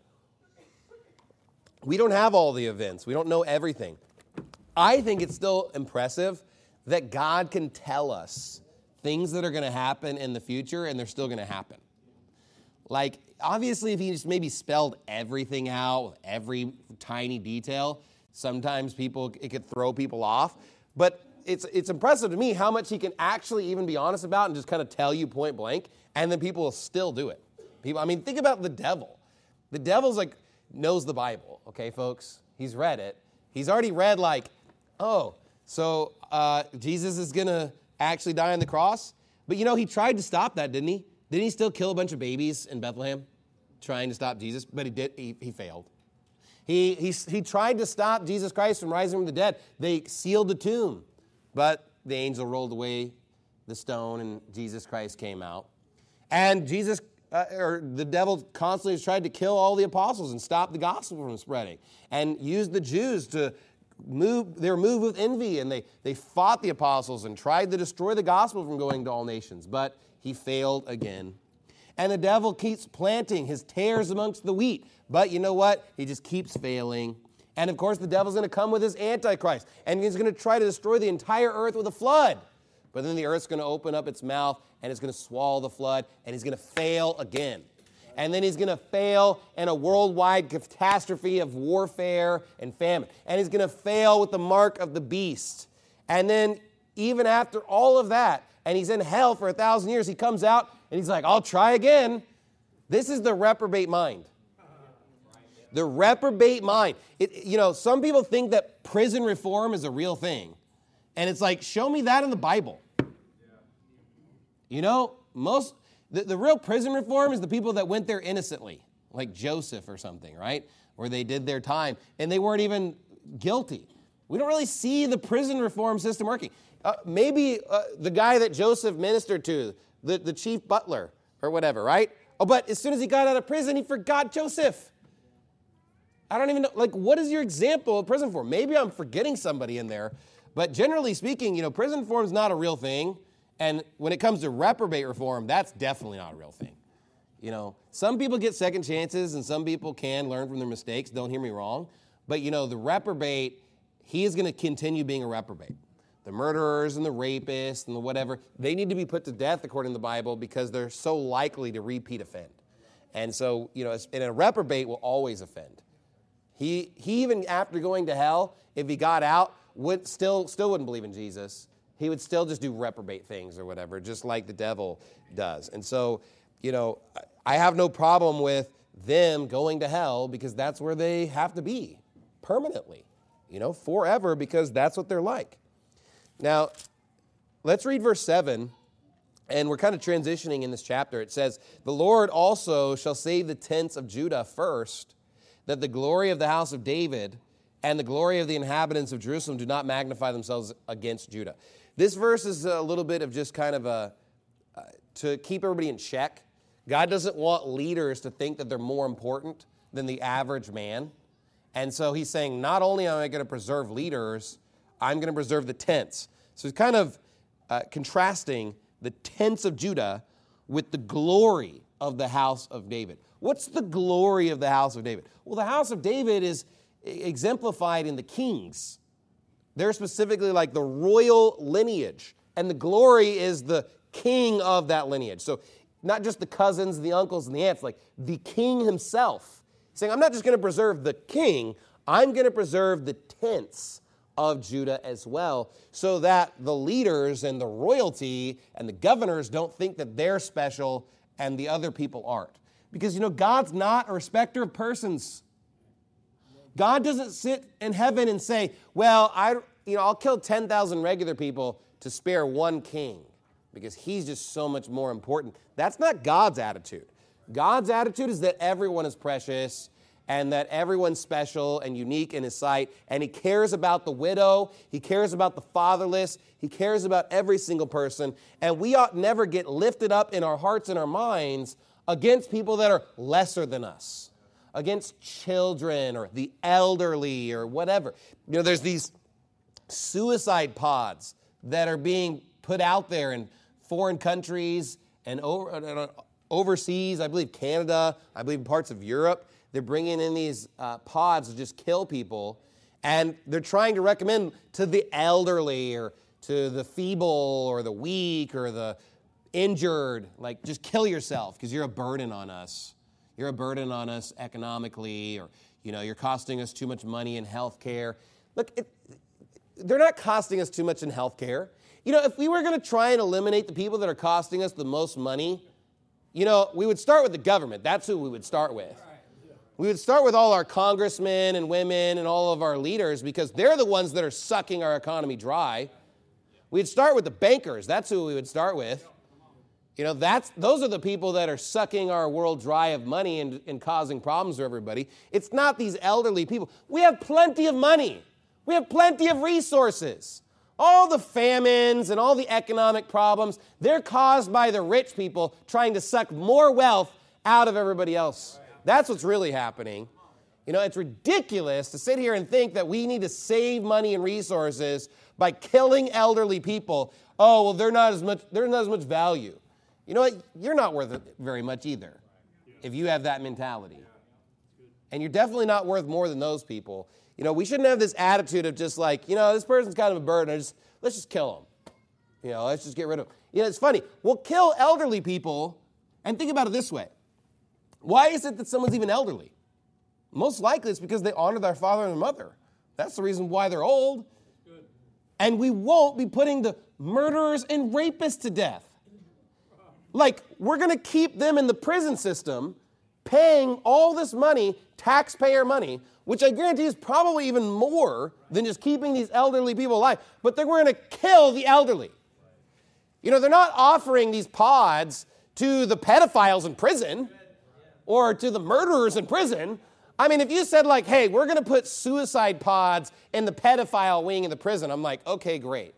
Speaker 2: We don't have all the events. We don't know everything. I think it's still impressive that God can tell us things that are going to happen in the future, and they're still going to happen. Like, obviously, if he just maybe spelled everything out with every tiny detail, sometimes people, it could throw people off. But it's it's impressive to me how much he can actually even be honest about and just kind of tell you point blank, and then people will still do it. People, I mean, think about the devil. The devil's like, knows the Bible, okay, folks? He's read it. He's already read like, oh, so uh, Jesus is going to actually die on the cross? But you know, he tried to stop that, didn't he? Didn't he still kill a bunch of babies in Bethlehem trying to stop Jesus? But he did. He, he failed. He, he, he tried to stop Jesus Christ from rising from the dead. They sealed the tomb, but the angel rolled away the stone and Jesus Christ came out. And Jesus, uh, or the devil constantly has tried to kill all the apostles and stop the gospel from spreading, and used the Jews to move, they were moved with envy, and they, they fought the apostles and tried to destroy the gospel from going to all nations, but he failed again. And the devil keeps planting his tares amongst the wheat. But you know what? He just keeps failing. And of course, the devil's going to come with his Antichrist. And he's going to try to destroy the entire earth with a flood. But then the earth's going to open up its mouth, and it's going to swallow the flood, and he's going to fail again. And then he's going to fail in a worldwide catastrophe of warfare and famine. And he's going to fail with the mark of the beast. And then even after all of that, and he's in hell for a thousand years, he comes out, and he's like, I'll try again. This is the reprobate mind. The reprobate mind. It, you know, some people think that prison reform is a real thing. And it's like, show me that in the Bible. You know, most, the, the real prison reform is the people that went there innocently, like Joseph or something, right? Where they did their time, and they weren't even guilty. We don't really see the prison reform system working. Uh, maybe uh, the guy that Joseph ministered to, the, the chief butler or whatever, right? Oh, but as soon as he got out of prison, he forgot Joseph. I don't even know, like, what is your example of prison reform? Maybe I'm forgetting somebody in there, but generally speaking, you know, prison reform is not a real thing, and when it comes to reprobate reform, that's definitely not a real thing. You know, some people get second chances, and some people can learn from their mistakes, don't hear me wrong, but, you know, the reprobate, he is going to continue being a reprobate. The murderers and the rapists and the whatever, they need to be put to death according to the Bible because they're so likely to repeat offend. And so, you know, and a reprobate will always offend. He he even after going to hell, if he got out, would still still wouldn't believe in Jesus. He would still just do reprobate things or whatever, just like the devil does. And so, you know, I have no problem with them going to hell because that's where they have to be permanently, you know, forever, because that's what they're like. Now, let's read verse seven, and we're kind of transitioning in this chapter. It says, the Lord also shall save the tents of Judah first, that the glory of the house of David and the glory of the inhabitants of Jerusalem do not magnify themselves against Judah. This verse is a little bit of just kind of a, uh, to keep everybody in check. God doesn't want leaders to think that they're more important than the average man. And so he's saying, not only am I going to preserve leaders, I'm going to preserve the tents. So he's kind of uh, contrasting the tents of Judah with the glory of the house of David. What's the glory of the house of David? Well, the house of David is exemplified in the kings. They're specifically like the royal lineage, and the glory is the king of that lineage. So not just the cousins, the uncles, and the aunts, like the king himself. Saying, I'm not just going to preserve the king, I'm going to preserve the tents of Judah as well, so that the leaders and the royalty and the governors don't think that they're special and the other people aren't. Because, you know, God's not a respecter of persons. God doesn't sit in heaven and say, well, I, you know, I'll kill ten thousand regular people to spare one king because he's just so much more important. That's not God's attitude. God's attitude is that everyone is precious and that everyone's special and unique in his sight, and he cares about the widow, he cares about the fatherless, he cares about every single person, and we ought never get lifted up in our hearts and our minds against people that are lesser than us, against children or the elderly or whatever. You know, there's these suicide pods that are being put out there in foreign countries and over, overseas, I believe Canada, I believe parts of Europe. They're bringing in these uh, pods to just kill people, and they're trying to recommend to the elderly or to the feeble or the weak or the injured, like, just kill yourself because you're a burden on us. You're a burden on us economically, or, you know, you're costing us too much money in health care. Look, it, they're not costing us too much in health care. You know, if we were going to try and eliminate the people that are costing us the most money, you know, we would start with the government. That's who we would start with. We would start with all our congressmen and women and all of our leaders because they're the ones that are sucking our economy dry. We'd start with the bankers. That's who we would start with. You know, that's those are the people that are sucking our world dry of money and, and causing problems for everybody. It's not these elderly people. We have plenty of money. We have plenty of resources. All the famines and all the economic problems, they're caused by the rich people trying to suck more wealth out of everybody else. That's what's really happening. You know, it's ridiculous to sit here and think that we need to save money and resources by killing elderly people. Oh, well, they're not as much, they're not as much value. You know what? You're not worth very much either if you have that mentality. And you're definitely not worth more than those people. You know, we shouldn't have this attitude of just like, you know, this person's kind of a burden. Just, let's just kill them. You know, let's just get rid of them. You know, it's funny. We'll kill elderly people, and think about it this way. Why is it that someone's even elderly? Most likely it's because they honor their father and their mother. That's the reason why they're old. Good. And we won't be putting the murderers and rapists to death. Like, we're going to keep them in the prison system, paying all this money, taxpayer money, which I guarantee is probably even more than just keeping these elderly people alive. But then we're going to kill the elderly. You know, they're not offering these pods to the pedophiles in prison or to the murderers in prison. I mean, if you said like, hey, we're going to put suicide pods in the pedophile wing in the prison, I'm like, okay, great.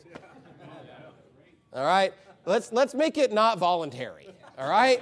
Speaker 2: All right? Let's let's make it not voluntary, all right?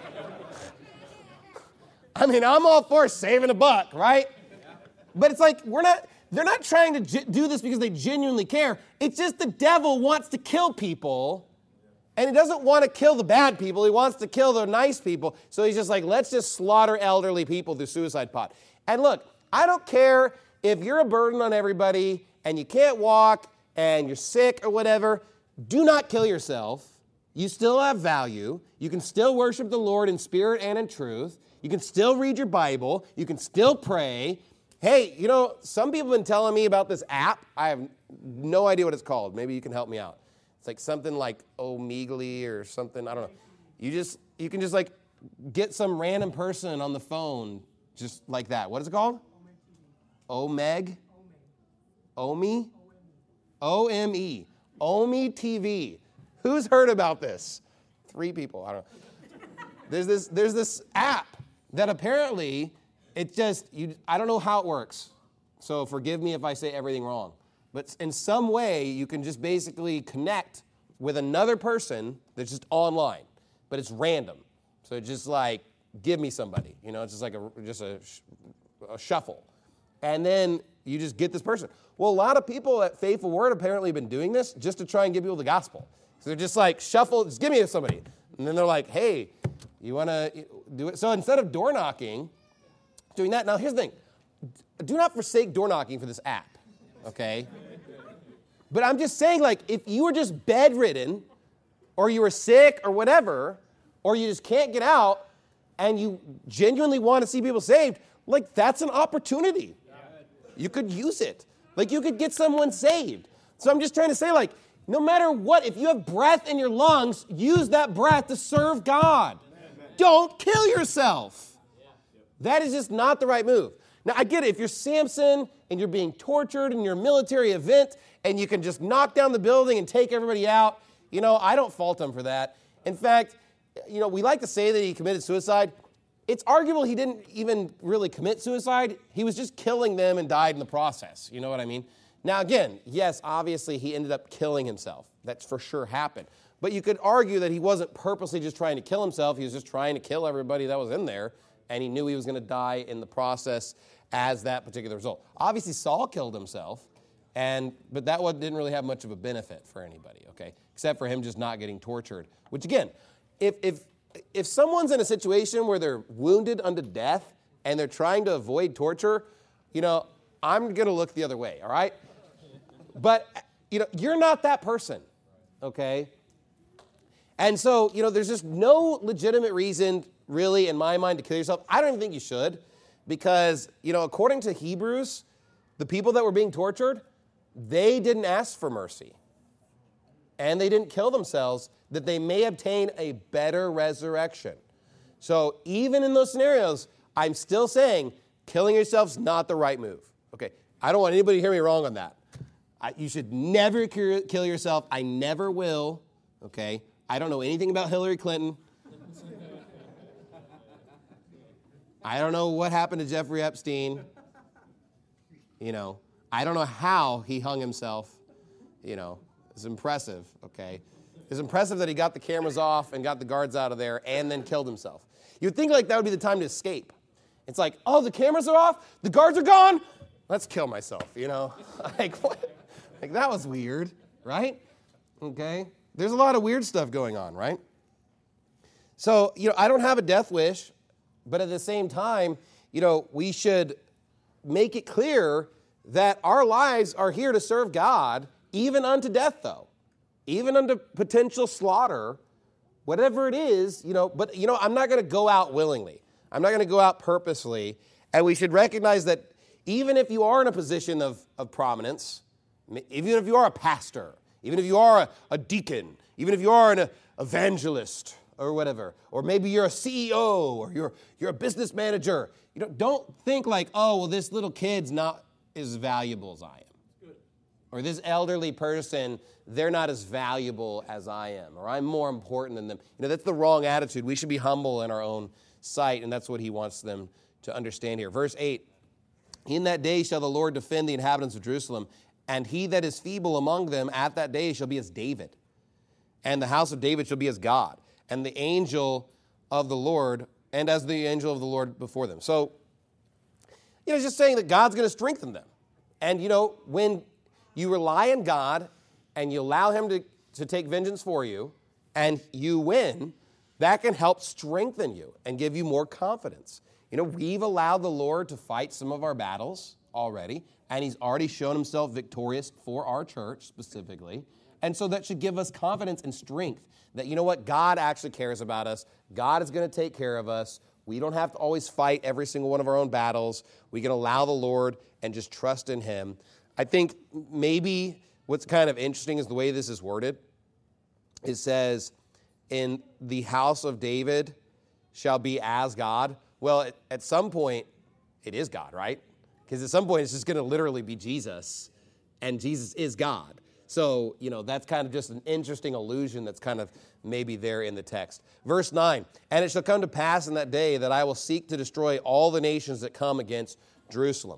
Speaker 2: I mean, I'm all for saving a buck, right? But it's like, we're not, they're not trying to ge- do this because they genuinely care. It's just the devil wants to kill people, and he doesn't want to kill the bad people. He wants to kill the nice people. So he's just like, let's just slaughter elderly people through suicide pod. And look, I don't care if you're a burden on everybody and you can't walk and you're sick or whatever. Do not kill yourself. You still have value. You can still worship the Lord in spirit and in truth. You can still read your Bible. You can still pray. Hey, you know, some people have been telling me about this app. I have no idea what it's called. Maybe you can help me out. It's like something like Omegle or something. I don't know. You just, you can just like get some random person on the phone just like that. What is it called? Omeg? Omi? O M E. Omi T V. Who's heard about this? Three people. I don't know. There's this, there's this app that apparently it just, you, I don't know how it works. So forgive me if I say everything wrong. But in some way, you can just basically connect with another person that's just online. But it's random. So it's just like, give me somebody. You know, it's just like a, just a, a shuffle. And then you just get this person. Well, a lot of people at Faithful Word apparently have been doing this just to try and give people the gospel. So they're just like, shuffle, just give me somebody. And then they're like, hey, you want to do it? So instead of door knocking, doing that. Now, here's the thing. Do not forsake door knocking for this app, okay? But I'm just saying, like, if you were just bedridden or you were sick or whatever, or you just can't get out and you genuinely want to see people saved, like that's an opportunity. You could use it. Like you could get someone saved. So I'm just trying to say, like, no matter what, if you have breath in your lungs, use that breath to serve God. Amen. Don't kill yourself. That is just not the right move. Now, I get it. If you're Samson and you're being tortured in your military event and you can just knock down the building and take everybody out, you know, I don't fault him for that. In fact, you know, we like to say that he committed suicide. It's arguable he didn't even really commit suicide. He was just killing them and died in the process. You know what I mean? Now, again, yes, obviously he ended up killing himself. That's for sure happened. But you could argue that he wasn't purposely just trying to kill himself. He was just trying to kill everybody that was in there, and he knew he was going to die in the process as that particular result. Obviously, Saul killed himself, and but that one didn't really have much of a benefit for anybody, okay, except for him just not getting tortured. Which, again, if if if someone's in a situation where they're wounded unto death and they're trying to avoid torture, you know, I'm going to look the other way, all right? But, you know, you're not that person, okay? And so, you know, there's just no legitimate reason, really, in my mind, to kill yourself. I don't even think you should, because, you know, according to Hebrews, the people that were being tortured, they didn't ask for mercy. And they didn't kill themselves, that they may obtain a better resurrection. So even in those scenarios, I'm still saying killing yourself's not the right move. Okay, I don't want anybody to hear me wrong on that. I, you should never kill yourself. I never will, okay? I don't know anything about Hillary Clinton. I don't know what happened to Jeffrey Epstein. You know, I don't know how he hung himself. You know, it's impressive, okay? It's impressive that he got the cameras off and got the guards out of there and then killed himself. You'd think like that would be the time to escape. It's like, oh, the cameras are off, the guards are gone, let's kill myself, you know? Like, what? Like, that was weird, right? Okay? There's a lot of weird stuff going on, right? So, you know, I don't have a death wish, but at the same time, you know, we should make it clear that our lives are here to serve God, even unto death, though. Even unto potential slaughter, whatever it is, you know, but, you know, I'm not going to go out willingly. I'm not going to go out purposely. And we should recognize that even if you are in a position of, of prominence, even if you are a pastor, even if you are a, a deacon, even if you are an evangelist or whatever, or maybe you're a C E O or you're, you're a business manager, you know, don't think like, oh, well, this little kid's not as valuable as I am. Or this elderly person, they're not as valuable as I am, or I'm more important than them. You know, that's the wrong attitude. We should be humble in our own sight, and that's what he wants them to understand here. Verse eight, in that day shall the Lord defend the inhabitants of Jerusalem, and he that is feeble among them at that day shall be as David, and the house of David shall be as God, and the angel of the Lord, and as the angel of the Lord before them. So, you know, it's just saying that God's going to strengthen them. And, you know, when you rely on God and you allow him to, to take vengeance for you and you win, that can help strengthen you and give you more confidence. You know, we've allowed the Lord to fight some of our battles already, and he's already shown himself victorious for our church specifically. And so that should give us confidence and strength that, you know what, God actually cares about us. God is going to take care of us. We don't have to always fight every single one of our own battles. We can allow the Lord and just trust in him. I think maybe what's kind of interesting is the way this is worded. It says, in the house of David shall be as God. Well, at, at some point, it is God, right? Because at some point, it's just going to literally be Jesus, and Jesus is God. So, you know, that's kind of just an interesting allusion that's kind of maybe there in the text. Verse nine, and it shall come to pass in that day that I will seek to destroy all the nations that come against Jerusalem.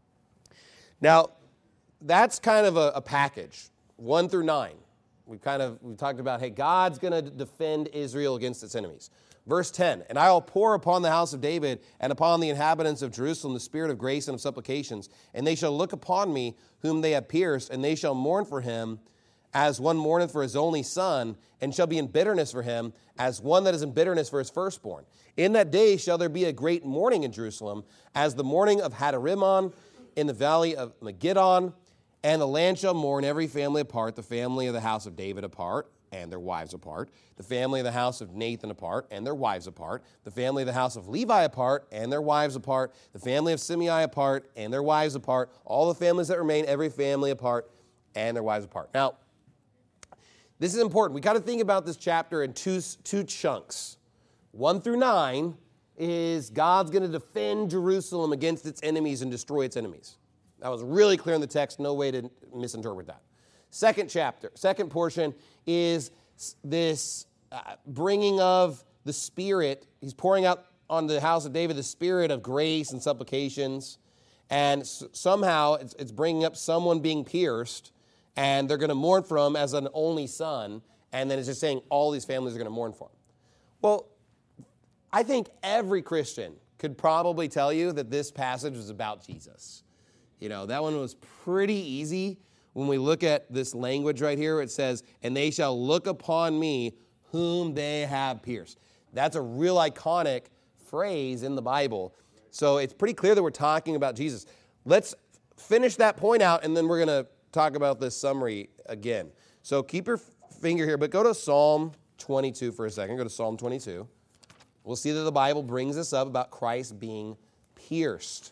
Speaker 2: Now, that's kind of a, a package, one through nine. We've kind of, we've talked about, hey, God's going to defend Israel against its enemies. Verse ten, and I will pour upon the house of David and upon the inhabitants of Jerusalem the spirit of grace and of supplications, and they shall look upon me whom they have pierced, and they shall mourn for him as one mourneth for his only son, and shall be in bitterness for him as one that is in bitterness for his firstborn. In that day shall there be a great mourning in Jerusalem, as the mourning of Hadarimmon in the valley of Megiddo, and the land shall mourn every family apart, the family of the house of David apart, and their wives apart. The family of the house of Nathan apart, and their wives apart. The family of the house of Levi apart, and their wives apart. The family of Simei apart, and their wives apart. All the families that remain, every family apart, and their wives apart. Now, this is important. We got to think about this chapter in two, two chunks. One through nine is God's going to defend Jerusalem against its enemies and destroy its enemies. That was really clear in the text. No way to misinterpret that. Second chapter, second portion is this uh, bringing of the Spirit. He's pouring out on the house of David the Spirit of grace and supplications. And s- somehow it's, it's bringing up someone being pierced, and they're going to mourn for him as an only son. And then it's just saying all these families are going to mourn for him. Well, I think every Christian could probably tell you that this passage was about Jesus. You know, that one was pretty easy. When we look at this language right here, it says, and they shall look upon me whom they have pierced. That's a real iconic phrase in the Bible. So it's pretty clear that we're talking about Jesus. Let's finish that point out, and then we're going to talk about this summary again. So keep your finger here, but go to Psalm twenty-two for a second. Go to Psalm twenty-two. We'll see that the Bible brings us up about Christ being pierced.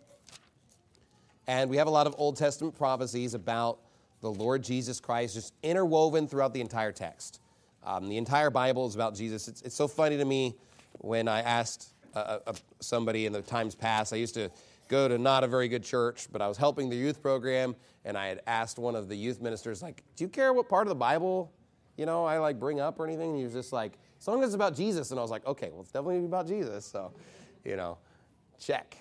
Speaker 2: And we have a lot of Old Testament prophecies about the Lord Jesus Christ just interwoven throughout the entire text. Um, the entire Bible is about Jesus. It's, it's so funny to me when I asked uh, uh, somebody in the times past. I used to go to not a very good church, but I was helping the youth program, and I had asked one of the youth ministers, like, do you care what part of the Bible, you know, I like bring up or anything? And he was just like, as long as it's about Jesus. And I was like, okay, well, it's definitely about Jesus. So, you know, check.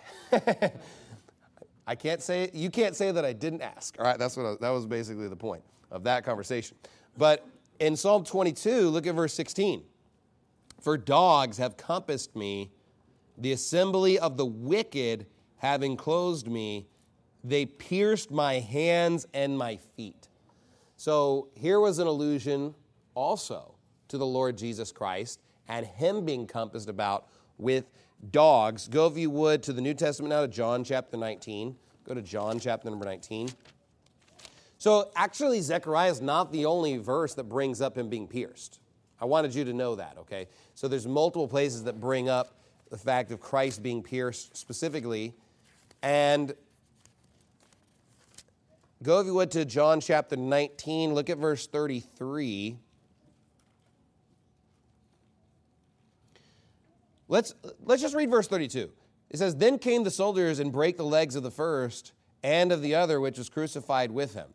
Speaker 2: I can't say, you can't say that I didn't ask. All right, that's what I, that was basically the point of that conversation. But in Psalm twenty-two, look at verse sixteen. For dogs have compassed me, the assembly of the wicked have enclosed me. They pierced my hands and my feet. So here was an allusion also to the Lord Jesus Christ and him being compassed about with dogs. Go, if you would, to the New Testament now, to John chapter nineteen. Go to John chapter number nineteen. So actually, Zechariah is not the only verse that brings up him being pierced. I wanted you to know that, okay? So there's multiple places that bring up the fact of Christ being pierced specifically. And go, if you would, to John chapter nineteen. Look at verse thirty-three. Let's, let's just read verse thirty-two. It says, then came the soldiers and brake the legs of the first and of the other which was crucified with him.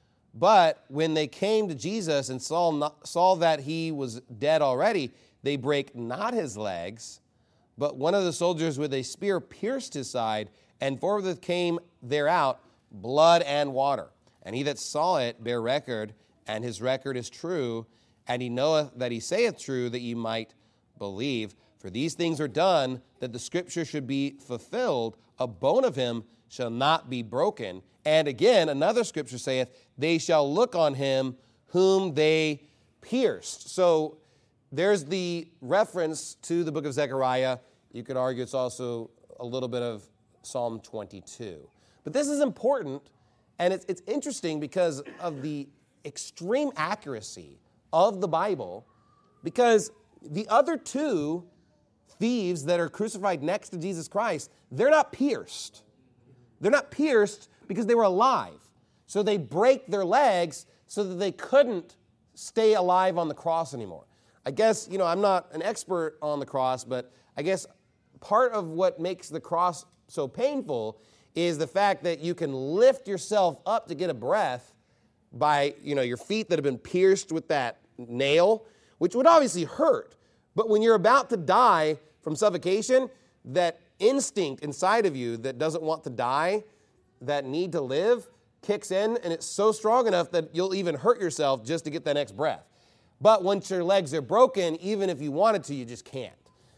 Speaker 2: But when they came to Jesus and saw, not, saw that he was dead already, they brake not his legs, but one of the soldiers with a spear pierced his side, and forthwith came thereout blood and water. And he that saw it bare record, and his record is true, and he knoweth that he saith true, that ye might believe. For these things are done, that the scripture should be fulfilled. A bone of him shall not be broken. And again, another scripture saith, they shall look on him whom they pierced. So there's the reference to the book of Zechariah. You could argue it's also a little bit of Psalm twenty-two. But this is important, and it's, it's interesting because of the extreme accuracy of the Bible, because the other two thieves that are crucified next to Jesus Christ, they're not pierced. They're not pierced because they were alive. So they break their legs so that they couldn't stay alive on the cross anymore. I guess, you know, I'm not an expert on the cross, but I guess part of what makes the cross so painful is the fact that you can lift yourself up to get a breath by, you know, your feet that have been pierced with that nail, which would obviously hurt. But when you're about to die from suffocation, that instinct inside of you that doesn't want to die, that need to live, kicks in, and it's so strong enough that you'll even hurt yourself just to get that next breath. But once your legs are broken, even if you wanted to, you just can't.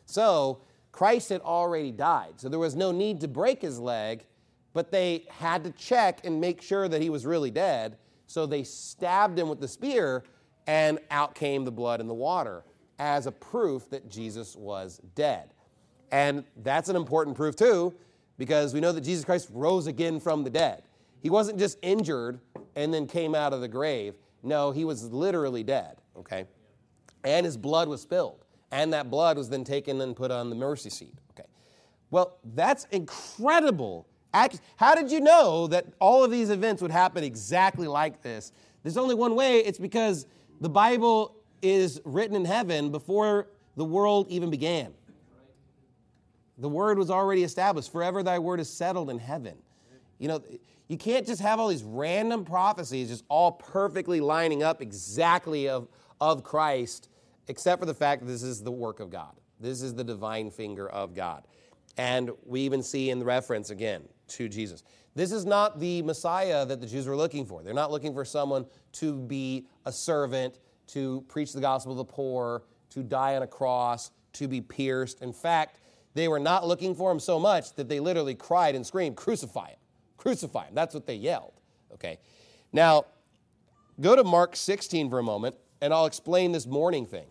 Speaker 2: So Christ had already died, so there was no need to break his leg, but they had to check and make sure that he was really dead, so they stabbed him with the spear, and out came the blood and the water as a proof that Jesus was dead. And that's an important proof too, because we know that Jesus Christ rose again from the dead. He wasn't just injured and then came out of the grave. No, he was literally dead, okay? And his blood was spilled. And that blood was then taken and put on the mercy seat, okay? Well, that's incredible. How did you know that all of these events would happen exactly like this? There's only one way. It's because the Bible is written in heaven before the world even began. The word was already established. Forever thy word is settled in heaven. You know, you can't just have all these random prophecies just all perfectly lining up exactly of, of Christ, except for the fact that this is the work of God. This is the divine finger of God. And we even see in the reference, again, to Jesus. This is not the Messiah that the Jews were looking for. They're not looking for someone to be a servant, to preach the gospel to the poor, to die on a cross, to be pierced. In fact, they were not looking for him so much that they literally cried and screamed, crucify him, crucify him. That's what they yelled, okay? Now, go to Mark sixteen for a moment, and I'll explain this mourning thing.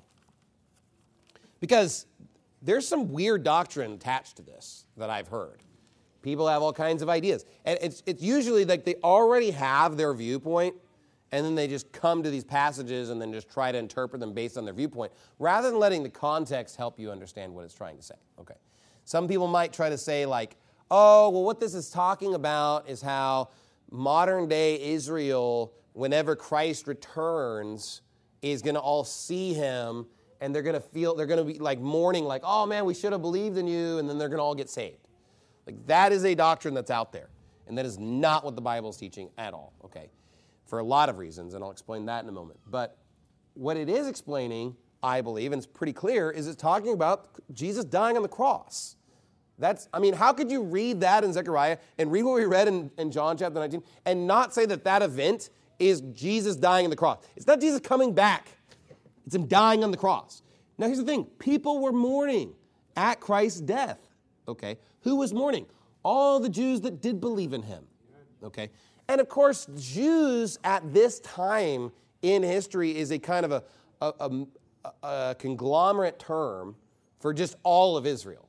Speaker 2: Because there's some weird doctrine attached to this that I've heard. People have all kinds of ideas. And it's, it's usually like they already have their viewpoint, and then they just come to these passages and then just try to interpret them based on their viewpoint, rather than letting the context help you understand what it's trying to say. Okay. Some people might try to say like, oh, well, what this is talking about is how modern-day Israel, whenever Christ returns, is going to all see him, and they're going to feel, they're going to be like mourning, like, oh, man, we should have believed in you, and then they're going to all get saved. Like, that is a doctrine that's out there, and that is not what the Bible is teaching at all, okay, for a lot of reasons, and I'll explain that in a moment. But what it is explaining, I believe, and it's pretty clear, is it's talking about Jesus dying on the cross. That's, I mean, how could you read that in Zechariah and read what we read in, in John chapter nineteen and not say that that event is Jesus dying on the cross? It's not Jesus coming back. It's him dying on the cross. Now, here's the thing. People were mourning at Christ's death, okay? Who was mourning? All the Jews that did believe in him, okay? And, of course, Jews at this time in history is a kind of a, a, a, a conglomerate term for just all of Israel.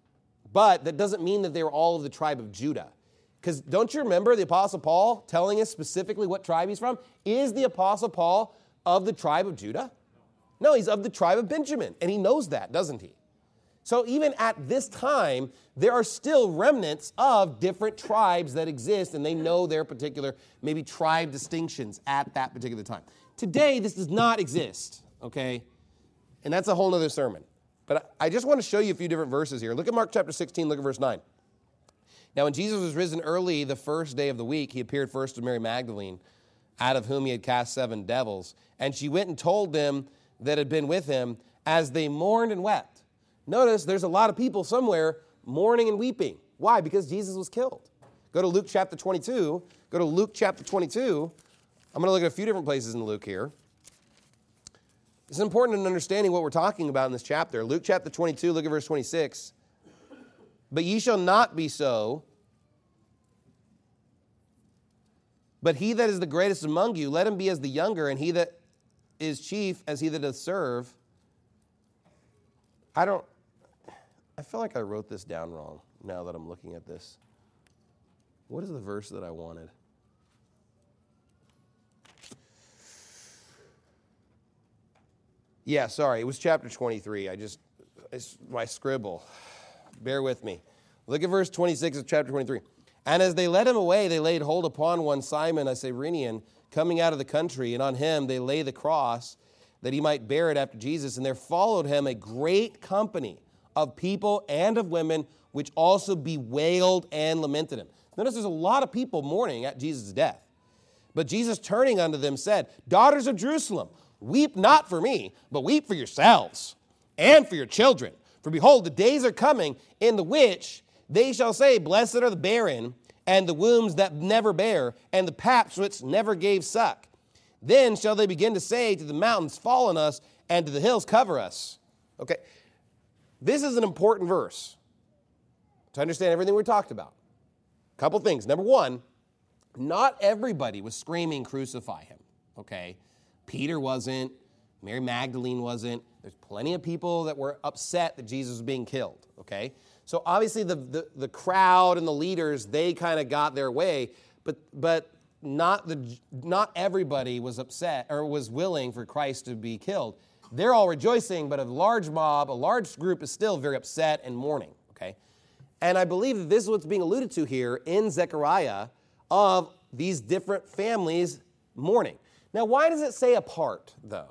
Speaker 2: But that doesn't mean that they were all of the tribe of Judah. Because don't you remember the Apostle Paul telling us specifically what tribe he's from? Is the Apostle Paul of the tribe of Judah? No, he's of the tribe of Benjamin. And he knows that, doesn't he? So even at this time, there are still remnants of different tribes that exist, and they know their particular, maybe tribe distinctions at that particular time. Today, this does not exist, okay? And that's a whole other sermon. But I just want to show you a few different verses here. Look at Mark chapter sixteen, look at verse nine. Now, when Jesus was risen early the first day of the week, he appeared first to Mary Magdalene, out of whom he had cast seven devils. And she went and told them that had been with him as they mourned and wept. Notice there's a lot of people somewhere mourning and weeping. Why? Because Jesus was killed. Go to Luke chapter twenty-two. Go to Luke chapter twenty-two. I'm going to look at a few different places in Luke here. It's important in understanding what we're talking about in this chapter. Luke chapter twenty-two, look at verse twenty-six. But ye shall not be so, but he that is the greatest among you, let him be as the younger, and he that is chief as he that doth serve. I don't, I feel like I wrote this down wrong now that I'm looking at this. What is the verse that I wanted? Yeah, sorry, it was chapter twenty-three. I just, it's my scribble. Bear with me. Look at verse twenty-six of chapter twenty-three. And as they led him away, they laid hold upon one Simon, a Cyrenian, coming out of the country, and on him they lay the cross, that he might bear it after Jesus. And there followed him a great company of people and of women, which also bewailed and lamented him. Notice there's a lot of people mourning at Jesus' death. But Jesus, turning unto them, said, Daughters of Jerusalem, weep not for me, but weep for yourselves and for your children. For behold, the days are coming in the which they shall say, Blessed are the barren, and the wombs that never bare, and the paps which never gave suck. Then shall they begin to say to the mountains, Fall on us, and to the hills, cover us. Okay, this is an important verse to understand everything we talked about. A couple things. Number one, not everybody was screaming, Crucify him. Okay, Peter wasn't. Mary Magdalene wasn't. There's plenty of people that were upset that Jesus was being killed, okay? So obviously the, the, the crowd and the leaders, they kind of got their way, but, but not the not everybody was upset or was willing for Christ to be killed. They're all rejoicing, but a large mob, a large group is still very upset and mourning, okay? And I believe that this is what's being alluded to here in Zechariah of these different families mourning. Now, why does it say apart, though?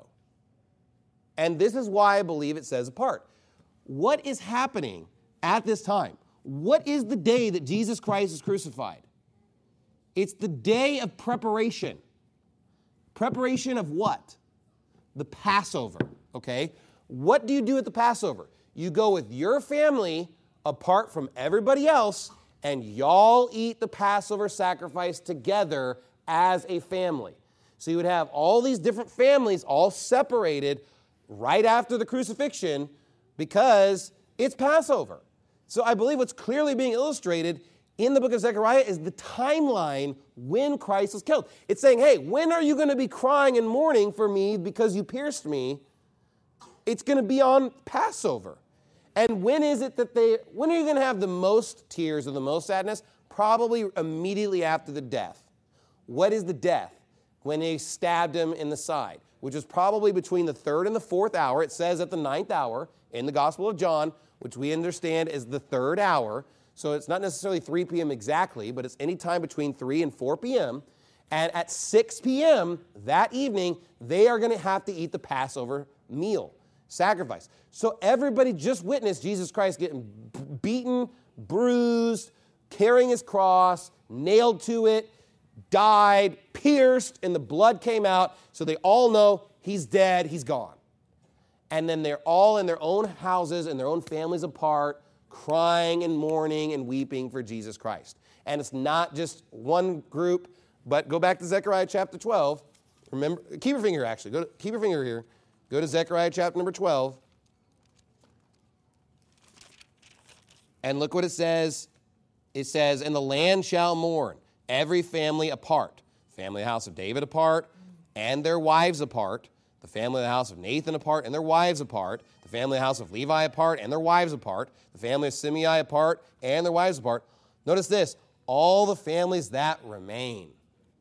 Speaker 2: And this is why I believe it says apart. What is happening at this time? What is the day that Jesus Christ is crucified? It's the day of preparation. Preparation of what? The Passover, okay? What do you do at the Passover? You go with your family apart from everybody else, and y'all eat the Passover sacrifice together as a family. So you would have all these different families all separated right after the crucifixion because it's Passover. So I believe what's clearly being illustrated in the book of Zechariah is the timeline when Christ was killed. It's saying, hey, when are you going to be crying and mourning for me because you pierced me? It's going to be on Passover. And when is it that they, when are you going to have the most tears or the most sadness? Probably immediately after the death. What is the death? When they stabbed him in the side, which was probably between the third and the fourth hour. It says at the ninth hour in the Gospel of John, which we understand is the third hour. So it's not necessarily three p.m. exactly, but it's any time between three and four p.m. And at six p.m. that evening, they are going to have to eat the Passover meal, sacrifice. So everybody just witnessed Jesus Christ getting beaten, bruised, carrying his cross, nailed to it, died, pierced, and the blood came out. So they all know he's dead, he's gone. And then they're all in their own houses and their own families apart, crying and mourning and weeping for Jesus Christ. And it's not just one group, but go back to Zechariah chapter twelve. Remember, keep your finger actually. Go to, keep your finger here. Go to Zechariah chapter number twelve. And look what it says. It says, and the land shall mourn, every family apart. Family of the house of David apart, and their wives apart. The family of the house of Nathan apart, and their wives apart. The family of the house of Levi apart, and their wives apart. The family of Simei apart, and their wives apart. Notice this, all the families that remain.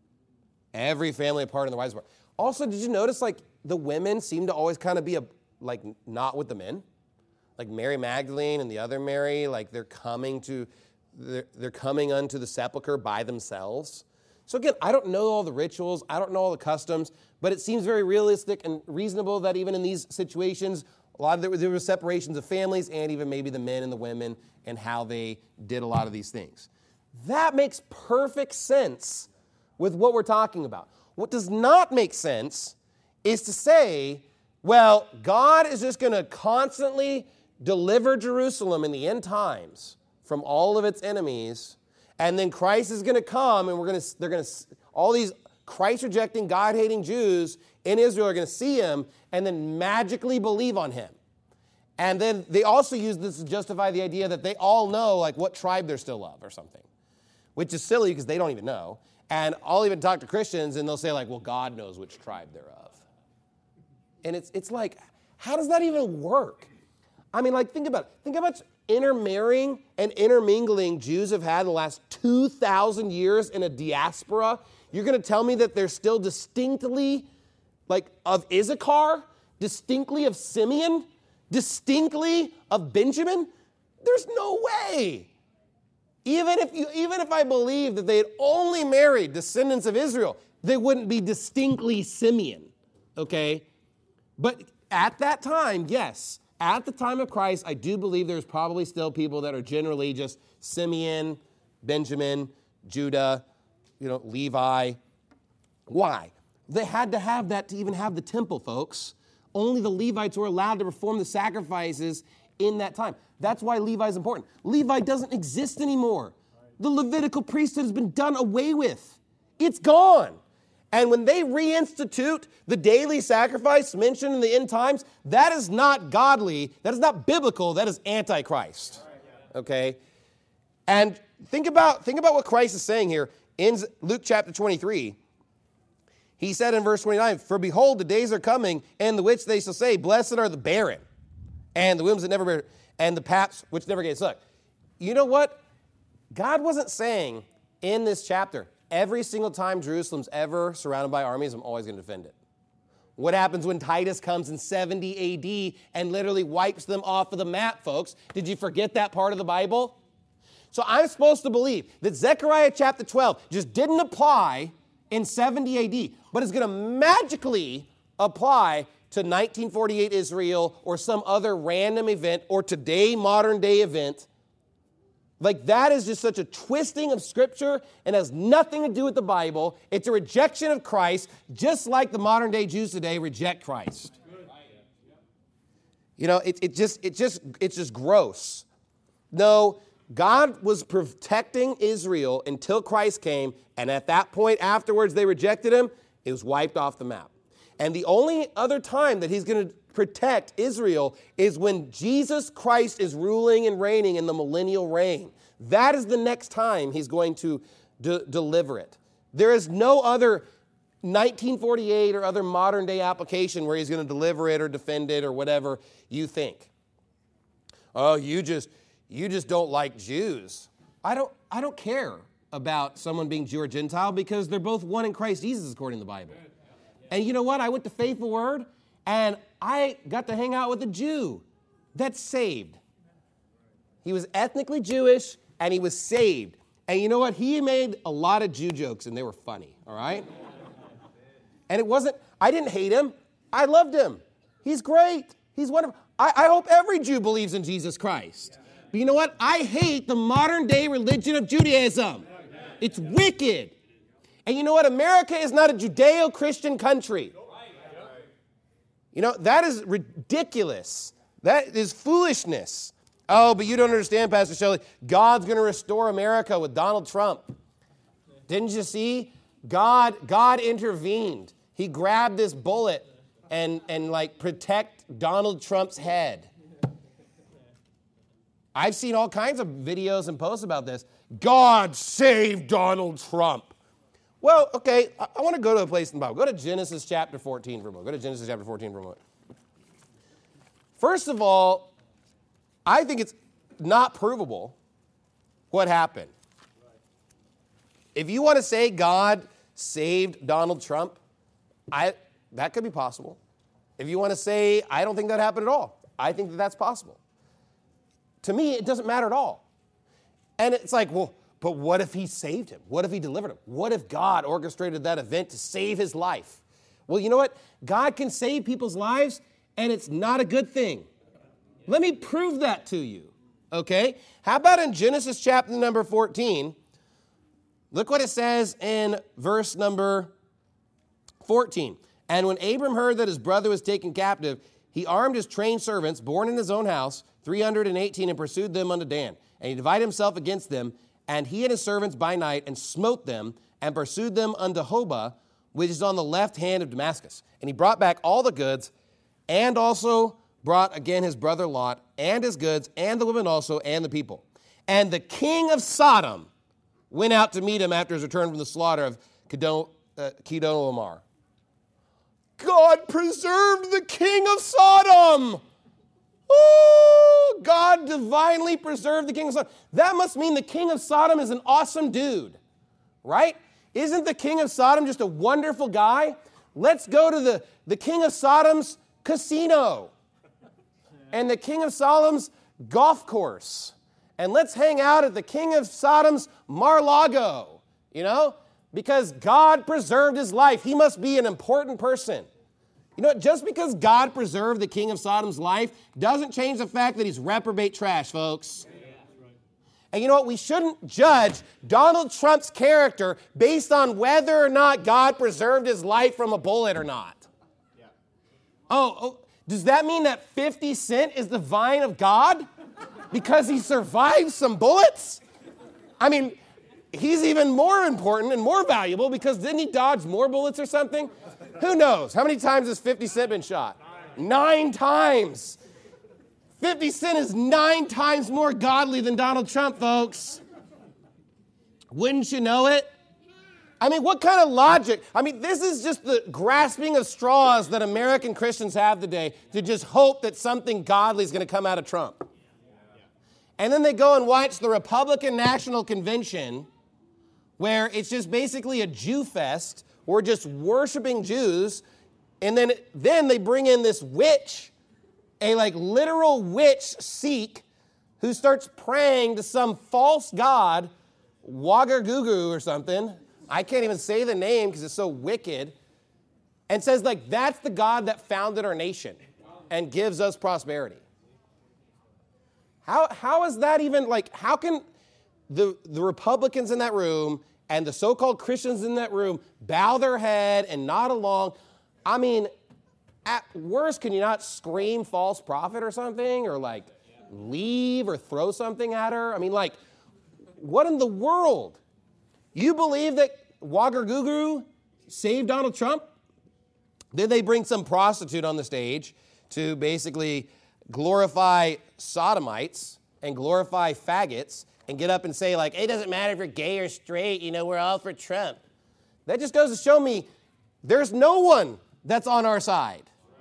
Speaker 2: Every family apart and their wives apart. Also, did you notice, like, the women seem to always kind of be, a, like, not with the men? Like Mary Magdalene and the other Mary, like, they're coming to, they're, they're coming unto the sepulcher by themselves. So again, I don't know all the rituals, I don't know all the customs, but it seems very realistic and reasonable that even in these situations, a lot of there, there were separations of families and even maybe the men and the women and how they did a lot of these things. That makes perfect sense with what we're talking about. What does not make sense is to say, well, God is just going to constantly deliver Jerusalem in the end times from all of its enemies, and then Christ is going to come, and we're going to, they're going to, all these Christ-rejecting, God-hating Jews in Israel are going to see him and then magically believe on him. And then they also use this to justify the idea that they all know, like, what tribe they're still of or something, which is silly because they don't even know. And I'll even talk to Christians, and they'll say, like, well, God knows which tribe they're of. And it's it's like, how does that even work? I mean, like, think about it. Think about intermarrying and intermingling Jews have had in the last two thousand years in a diaspora. You're going to tell me that they're still distinctly, like, of Issachar, distinctly of Simeon, distinctly of Benjamin? There's no way. Even if you, even if I believe that they had only married descendants of Israel, they wouldn't be distinctly Simeon, okay? But at that time, yes, at the time of Christ, I do believe there's probably still people that are generally just Simeon, Benjamin, Judah, you know, Levi. Why? They had to have that to even have the temple, folks. Only the Levites were allowed to perform the sacrifices in that time. That's why Levi is important. Levi doesn't exist anymore. The Levitical priesthood has been done away with. It's gone. And when they reinstitute the daily sacrifice mentioned in the end times, that is not godly, that is not biblical, that is antichrist. Okay? And think about, think about what Christ is saying here in Luke chapter twenty-three. He said in verse twenty-nine, for behold, the days are coming, in the which they shall say, blessed are the barren, and the wombs that never bear, and the paps which never gave suck. You know what? God wasn't saying in this chapter, Every single time Jerusalem's ever surrounded by armies, I'm always going to defend it. What happens when Titus comes in seventy A D and literally wipes them off of the map, folks? Did you forget that part of the Bible? So I'm supposed to believe that Zechariah chapter twelve just didn't apply in seventy A D, but is going to magically apply to nineteen forty-eight Israel or some other random event or today modern day event. Like, that is just such a twisting of Scripture and has nothing to do with the Bible. It's a rejection of Christ, just like the modern day Jews today reject Christ. You know, it, it just, it just, it's just gross. No, God was protecting Israel until Christ came, and at that point afterwards they rejected him. It was wiped off the map. And the only other time that he's going to protect Israel is when Jesus Christ is ruling and reigning in the millennial reign. That is the next time he's going to de- deliver it. There is no other nineteen forty-eight or other modern day application where he's going to deliver it or defend it or whatever you think. Oh, you just you just don't like Jews. I don't I don't care about someone being Jew or Gentile because they're both one in Christ Jesus according to the Bible. And you know what? I went to Faithful Word and I got to hang out with a Jew that's saved. He was ethnically Jewish, and he was saved. And you know what? He made a lot of Jew jokes, and they were funny, all right? And it wasn't, I didn't hate him. I loved him. He's great. He's wonderful. I, I hope every Jew believes in Jesus Christ. But you know what? I hate the modern-day religion of Judaism. It's wicked. And you know what? America is not a Judeo-Christian country. You know, that is ridiculous. That is foolishness. Oh, but you don't understand, Pastor Shelley. God's going to restore America with Donald Trump. Didn't you see? God, God intervened. He grabbed this bullet and, and like protect Donald Trump's head. I've seen all kinds of videos and posts about this. God saved Donald Trump. Well, okay, I, I want to go to a place in the Bible. Go to Genesis chapter fourteen for a moment. Go to Genesis chapter fourteen for a moment. First of all, I think it's not provable what happened. If you want to say God saved Donald Trump, I that could be possible. If you want to say I don't think that happened at all, I think that that's possible. To me, it doesn't matter at all. And it's like, well, but what if he saved him? What if he delivered him? What if God orchestrated that event to save his life? Well, you know what? God can save people's lives, and it's not a good thing. Let me prove that to you, okay? How about in Genesis chapter number fourteen? Look what it says in verse number fourteen. And when Abram heard that his brother was taken captive, he armed his trained servants, born in his own house, three hundred eighteen, and pursued them unto Dan. And he divided himself against them, and he and his servants by night, and smote them, and pursued them unto Hobah, which is on the left hand of Damascus. And he brought back all the goods, and also brought again his brother Lot, and his goods, and the women also, and the people. And the king of Sodom went out to meet him after his return from the slaughter of Kedon, uh, Kedorlaomer. God preserved the king of Sodom. Oh, God divinely preserved the king of Sodom. That must mean the king of Sodom is an awesome dude, right? Isn't the king of Sodom just a wonderful guy? Let's go to the, the king of Sodom's casino and the king of Sodom's golf course. And let's hang out at the king of Sodom's Mar-a-Lago, you know, because God preserved his life. He must be an important person. You know what? Just because God preserved the king of Sodom's life doesn't change the fact that he's reprobate trash, folks. And you know what? We shouldn't judge Donald Trump's character based on whether or not God preserved his life from a bullet or not. Yeah. Oh, oh, does that mean that fifty Cent is the vine of God because he survived some bullets? I mean, he's even more important and more valuable because didn't he dodge more bullets or something? Who knows? How many times has fifty Cent been shot? Nine, nine times. fifty Cent is nine times more godly than Donald Trump, folks. Wouldn't you know it? I mean, what kind of logic? I mean, this is just the grasping of straws that American Christians have today to just hope that something godly is going to come out of Trump. And then they go and watch the Republican National Convention where it's just basically a Jew fest. We're just worshiping Jews, and then, then they bring in this witch, a like literal witch Sikh, who starts praying to some false god, Wagagugu or something. I can't even say the name because it's so wicked. And says, like, that's the God that founded our nation and gives us prosperity. How, how is that even, like, how can the, the Republicans in that room and the so-called Christians in that room bow their head and nod along? I mean, at worst, can you not scream false prophet or something, or, like, leave or throw something at her? I mean, like, what in the world? You believe that Wagagugu saved Donald Trump? Then they bring some prostitute on the stage to basically glorify sodomites and glorify faggots and get up and say, like, it doesn't matter if you're gay or straight, you know, we're all for Trump. That just goes to show me there's no one that's on our side.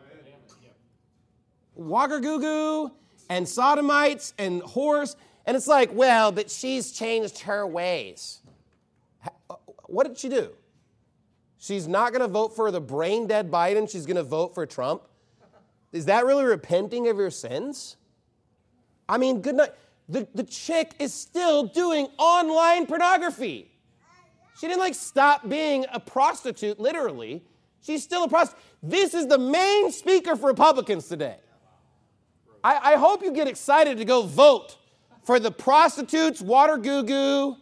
Speaker 2: Wagagugu and sodomites and whores, and it's like, well, but she's changed her ways. What did she do? She's not going to vote for the brain-dead Biden. She's going to vote for Trump. Is that really repenting of your sins? I mean, good night. The, the chick is still doing online pornography. She didn't, like, stop being a prostitute, literally. She's still a prostitute. This is the main speaker for Republicans today. I, I hope you get excited to go vote for the prostitutes, water goo-goo.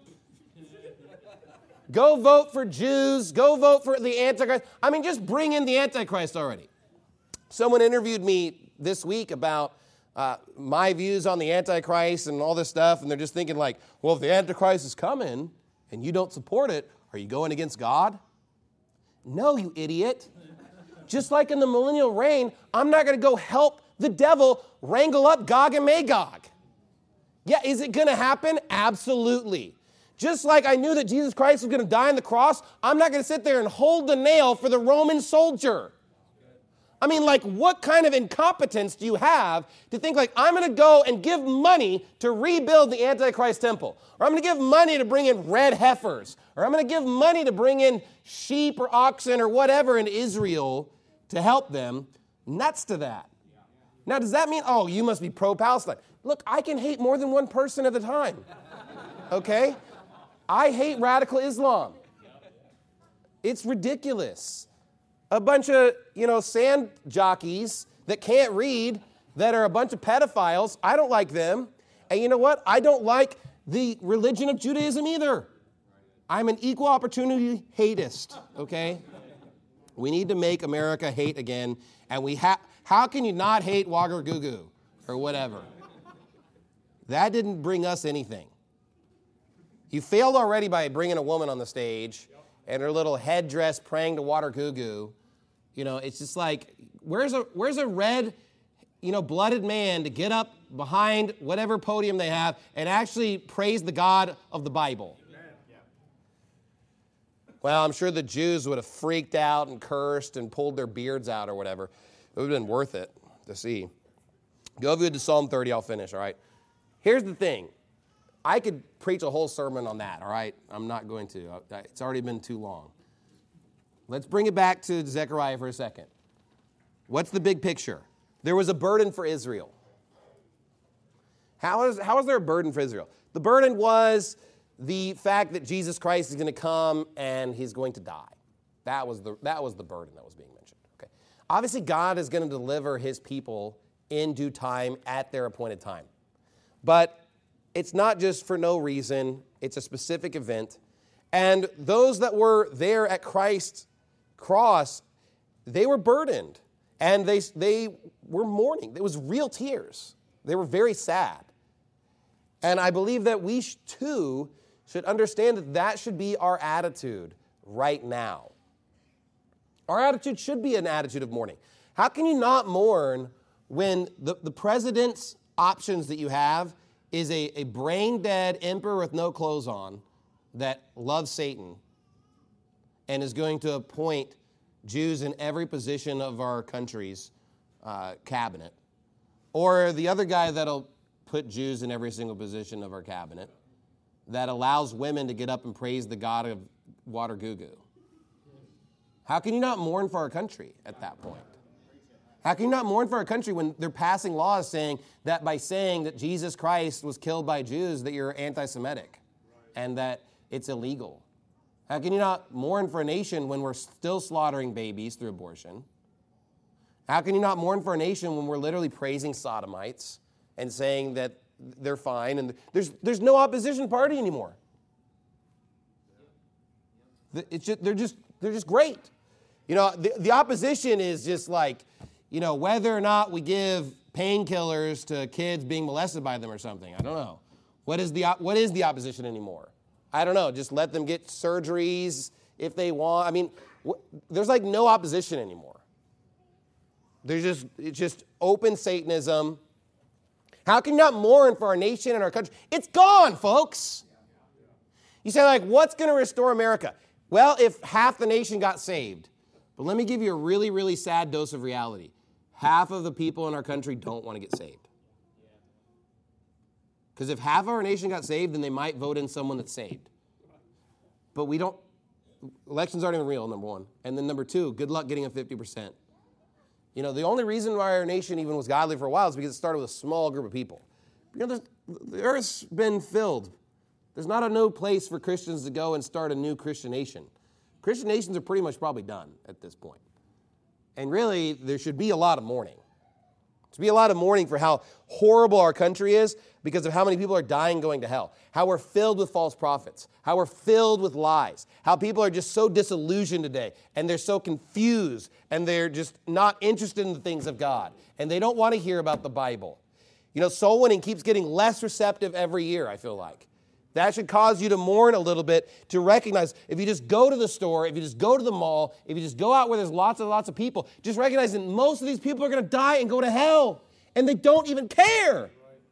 Speaker 2: Go vote for Jews. Go vote for the Antichrist. I mean, just bring in the Antichrist already. Someone interviewed me this week about uh, my views on the Antichrist and all this stuff, and they're just thinking like, well, if the Antichrist is coming and you don't support it, are you going against God? No, you idiot. Just like in the millennial reign, I'm not going to go help the devil wrangle up Gog and Magog. Yeah, is it going to happen? Absolutely. Just like I knew that Jesus Christ was going to die on the cross, I'm not going to sit there and hold the nail for the Roman soldier. I mean, like, what kind of incompetence do you have to think, like, I'm going to go and give money to rebuild the Antichrist temple? Or I'm going to give money to bring in red heifers? Or I'm going to give money to bring in sheep or oxen or whatever in Israel to help them? Nuts to that. Now, does that mean, oh, you must be pro-Palestine? Look, I can hate more than one person at a time. Okay? I hate radical Islam. It's ridiculous. A bunch of, you know, sand jockeys that can't read, that are a bunch of pedophiles. I don't like them. And you know what? I don't like the religion of Judaism either. I'm an equal opportunity hatist, okay? We need to make America hate again. And we have, how can you not hate Wagagugu or whatever? That didn't bring us anything. You failed already by bringing a woman on the stage and her little headdress praying to water goo-goo. You know, it's just like, where's a where's a red, you know, blooded man to get up behind whatever podium they have and actually praise the God of the Bible? Well, I'm sure the Jews would have freaked out and cursed and pulled their beards out or whatever. It would have been worth it to see. Go over to Psalm thirty, I'll finish, all right? Here's the thing. I could preach a whole sermon on that, all right? I'm not going to. It's already been too long. Let's bring it back to Zechariah for a second. What's the big picture? There was a burden for Israel. How is, how is there a burden for Israel? The burden was the fact that Jesus Christ is going to come and he's going to die. That was the, that was the burden that was being mentioned. Okay. Obviously, God is going to deliver his people in due time at their appointed time. But it's not just for no reason. It's a specific event. And those that were there at Christ's cross, they were burdened. And they, they were mourning. It was real tears. They were very sad. And I believe that we too should understand that that should be our attitude right now. Our attitude should be an attitude of mourning. How can you not mourn when the, the president's options that you have is a, a brain-dead emperor with no clothes on that loves Satan and is going to appoint Jews in every position of our country's uh, cabinet, or the other guy that'll put Jews in every single position of our cabinet, that allows women to get up and praise the god of water goo-goo? How can you not mourn for our country at that point? How can you not mourn for our country when they're passing laws saying that by saying that Jesus Christ was killed by Jews, that you're anti-Semitic and that it's illegal? How can you not mourn for a nation when we're still slaughtering babies through abortion? How can you not mourn for a nation when we're literally praising sodomites and saying that they're fine and there's, there's no opposition party anymore? It's just, they're just, they're just great. You know, the, the opposition is just like, you know, whether or not we give painkillers to kids being molested by them or something. I don't know. What is the what is the opposition anymore? I don't know. Just let them get surgeries if they want. I mean, wh- there's like no opposition anymore. There's just it's just open Satanism. How can you not mourn for our nation and our country? It's gone, folks. You say, like, what's going to restore America? Well, if half the nation got saved. But let me give you a really, really sad dose of reality. Half of the people in our country don't want to get saved. Because if half of our nation got saved, then they might vote in someone that's saved. But we don't, elections aren't even real, number one. And then number two, good luck getting a fifty percent. You know, the only reason why our nation even was godly for a while is because it started with a small group of people. You know, the earth's been filled. There's not a no place for Christians to go and start a new Christian nation. Christian nations are pretty much probably done at this point. And really, there should be a lot of mourning. There should be a lot of mourning for how horrible our country is because of how many people are dying going to hell, how we're filled with false prophets, how we're filled with lies, how people are just so disillusioned today, and they're so confused, and they're just not interested in the things of God, and they don't want to hear about the Bible. You know, soul winning keeps getting less receptive every year, I feel like. That should cause you to mourn a little bit, to recognize if you just go to the store, if you just go to the mall, if you just go out where there's lots and lots of people, just recognize that most of these people are going to die and go to hell, and they don't even care.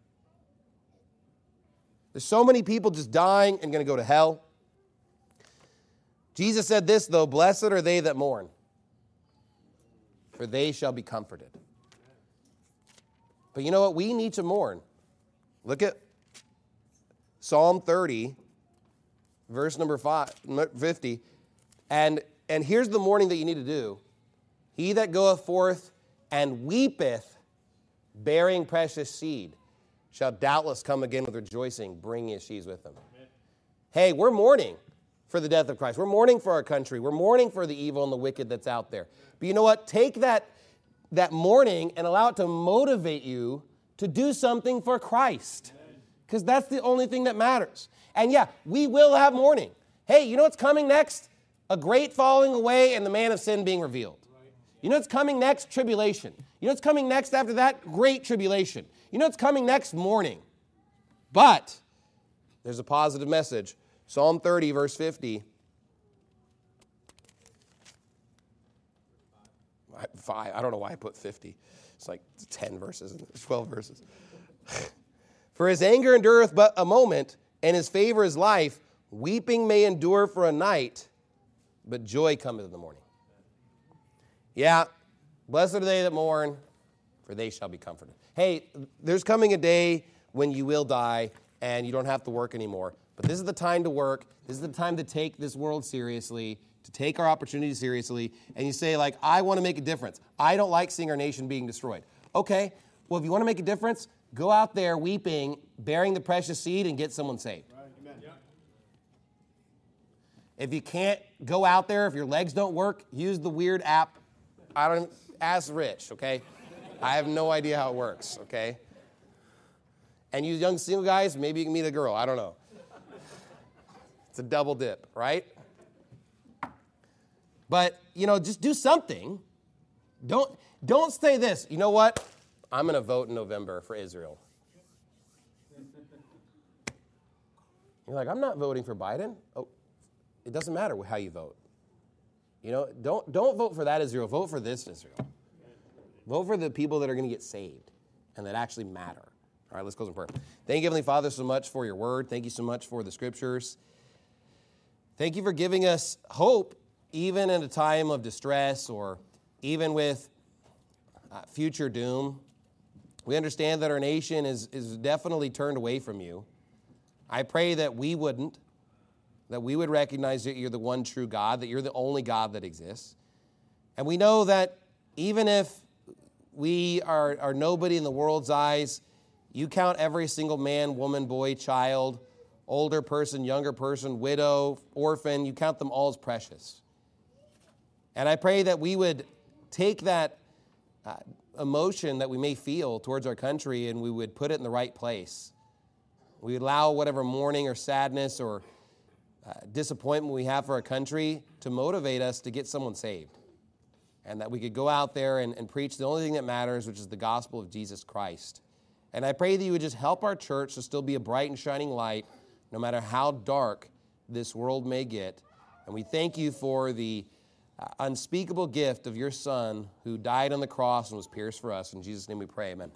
Speaker 2: There's so many people just dying and going to go to hell. Jesus said this, though, blessed are they that mourn, for they shall be comforted. But you know what? We need to mourn. Look at Psalm thirty, verse number five, fifty, and, and here's the mourning that you need to do. He that goeth forth and weepeth, bearing precious seed, shall doubtless come again with rejoicing, bringing his sheaves with him. Amen. Hey, we're mourning for the death of Christ. We're mourning for our country. We're mourning for the evil and the wicked that's out there. But you know what? Take that, that mourning and allow it to motivate you to do something for Christ. Because that's the only thing that matters. And yeah, we will have mourning. Hey, you know what's coming next? A great falling away and the man of sin being revealed. You know what's coming next? Tribulation. You know what's coming next after that? Great tribulation. You know what's coming next? Mourning. But there's a positive message. Psalm thirty, verse fifty. Five. I don't know why I put fifty. It's like ten verses and twelve verses. For his anger endureth but a moment, and his favor is life. Weeping may endure for a night, but joy cometh in the morning. Yeah, blessed are they that mourn, for they shall be comforted. Hey, there's coming a day when you will die, and you don't have to work anymore. But this is the time to work. This is the time to take this world seriously, to take our opportunities seriously. And you say, like, I want to make a difference. I don't like seeing our nation being destroyed. Okay, well, if you want to make a difference, go out there weeping, bearing the precious seed, and get someone saved. Right. Amen. Yeah. If you can't go out there, if your legs don't work, use the weird app. I don't ask Rich, okay? I have no idea how it works, okay? And you young single guys, maybe you can meet a girl. I don't know. It's a double dip, right? But, you know, just do something. Don't, don't say this. You know what? I'm going to vote in November for Israel. You're like, I'm not voting for Biden. Oh, it doesn't matter how you vote. You know, don't, don't vote for that Israel. Vote for this Israel. Vote for the people that are going to get saved and that actually matter. All right, let's close in prayer. Thank you, Heavenly Father, so much for your word. Thank you so much for the scriptures. Thank you for giving us hope, even in a time of distress or even with uh, future doom. We understand that our nation is, is definitely turned away from you. I pray that we wouldn't, that we would recognize that you're the one true God, that you're the only God that exists. And we know that even if we are, are nobody in the world's eyes, you count every single man, woman, boy, child, older person, younger person, widow, orphan, you count them all as precious. And I pray that we would take that uh, emotion that we may feel towards our country and we would put it in the right place. We would allow whatever mourning or sadness or uh, disappointment we have for our country to motivate us to get someone saved. And that we could go out there and, and preach the only thing that matters, which is the gospel of Jesus Christ. And I pray that you would just help our church to still be a bright and shining light, no matter how dark this world may get. And we thank you for the uh, unspeakable gift of your Son who died on the cross and was pierced for us. In Jesus' name we pray, amen.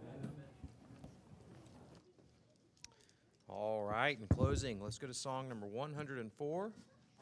Speaker 1: All right, in closing, let's go to song number one hundred four.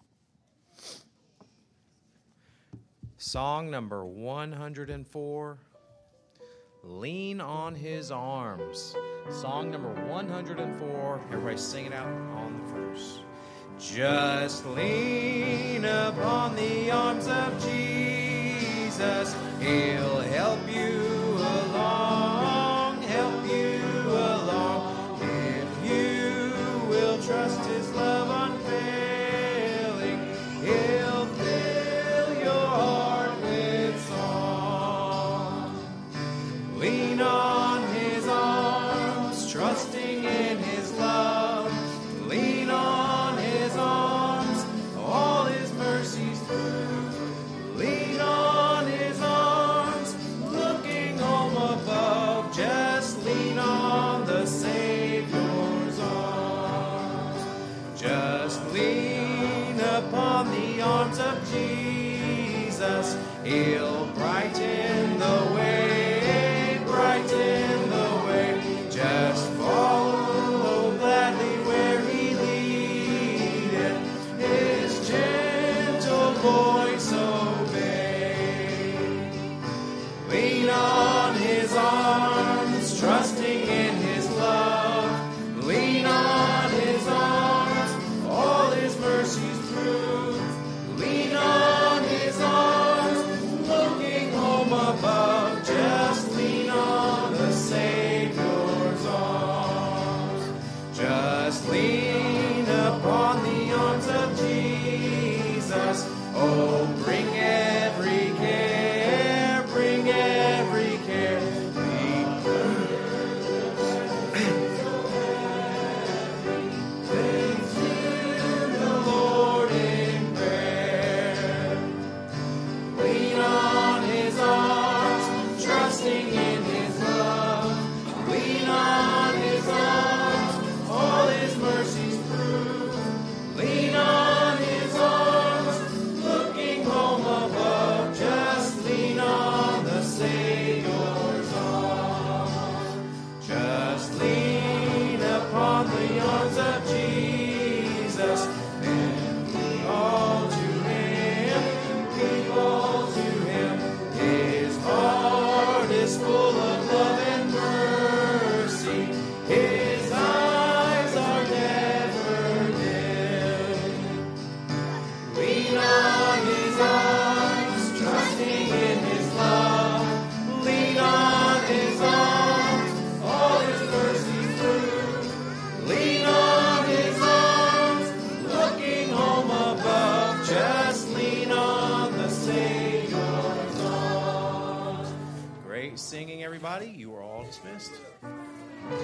Speaker 1: Song number one hundred four, Lean on His Arms. Song number one hundred four, everybody sing it out on the verse. Just lean upon the arms of Jesus, He'll help you along, help you along. If you will trust His love unfailing, He'll fill your heart with song. Lean on His arms, trusting in His love. Lean on His arms, all His mercies through. Lean on His arms, looking home above. Just lean on the Savior's arms. Just lean upon the arms of Jesus. He'll brighten the way, brighten the way. Just follow gladly where He leadeth. His gentle voice obey. Lean on His arms, trusting in His love. Lean on His arms, all His mercies prove. Lean on His arms, looking home above. Just lean on the Savior's arms. Just lean upon the arms of Jesus. Oh, bring every care, bring every care. Lift to the Lord in prayer. Lean on His arms, trusting in His love. Lean on His arms, all His mercies prove. Lean on His arms, looking home above. Just lean on the Savior's arms. Just lean upon the arms of Jesus. And we all to Him, we all to Him. His heart is full of love and mercy. His eyes are never dim. Lean on His arms, trusting in His love. Lean on His arms, all His mercies prove. Lean on His arms, looking home above. Just lean on the Savior's arms. Great singing, everybody. You are all dismissed.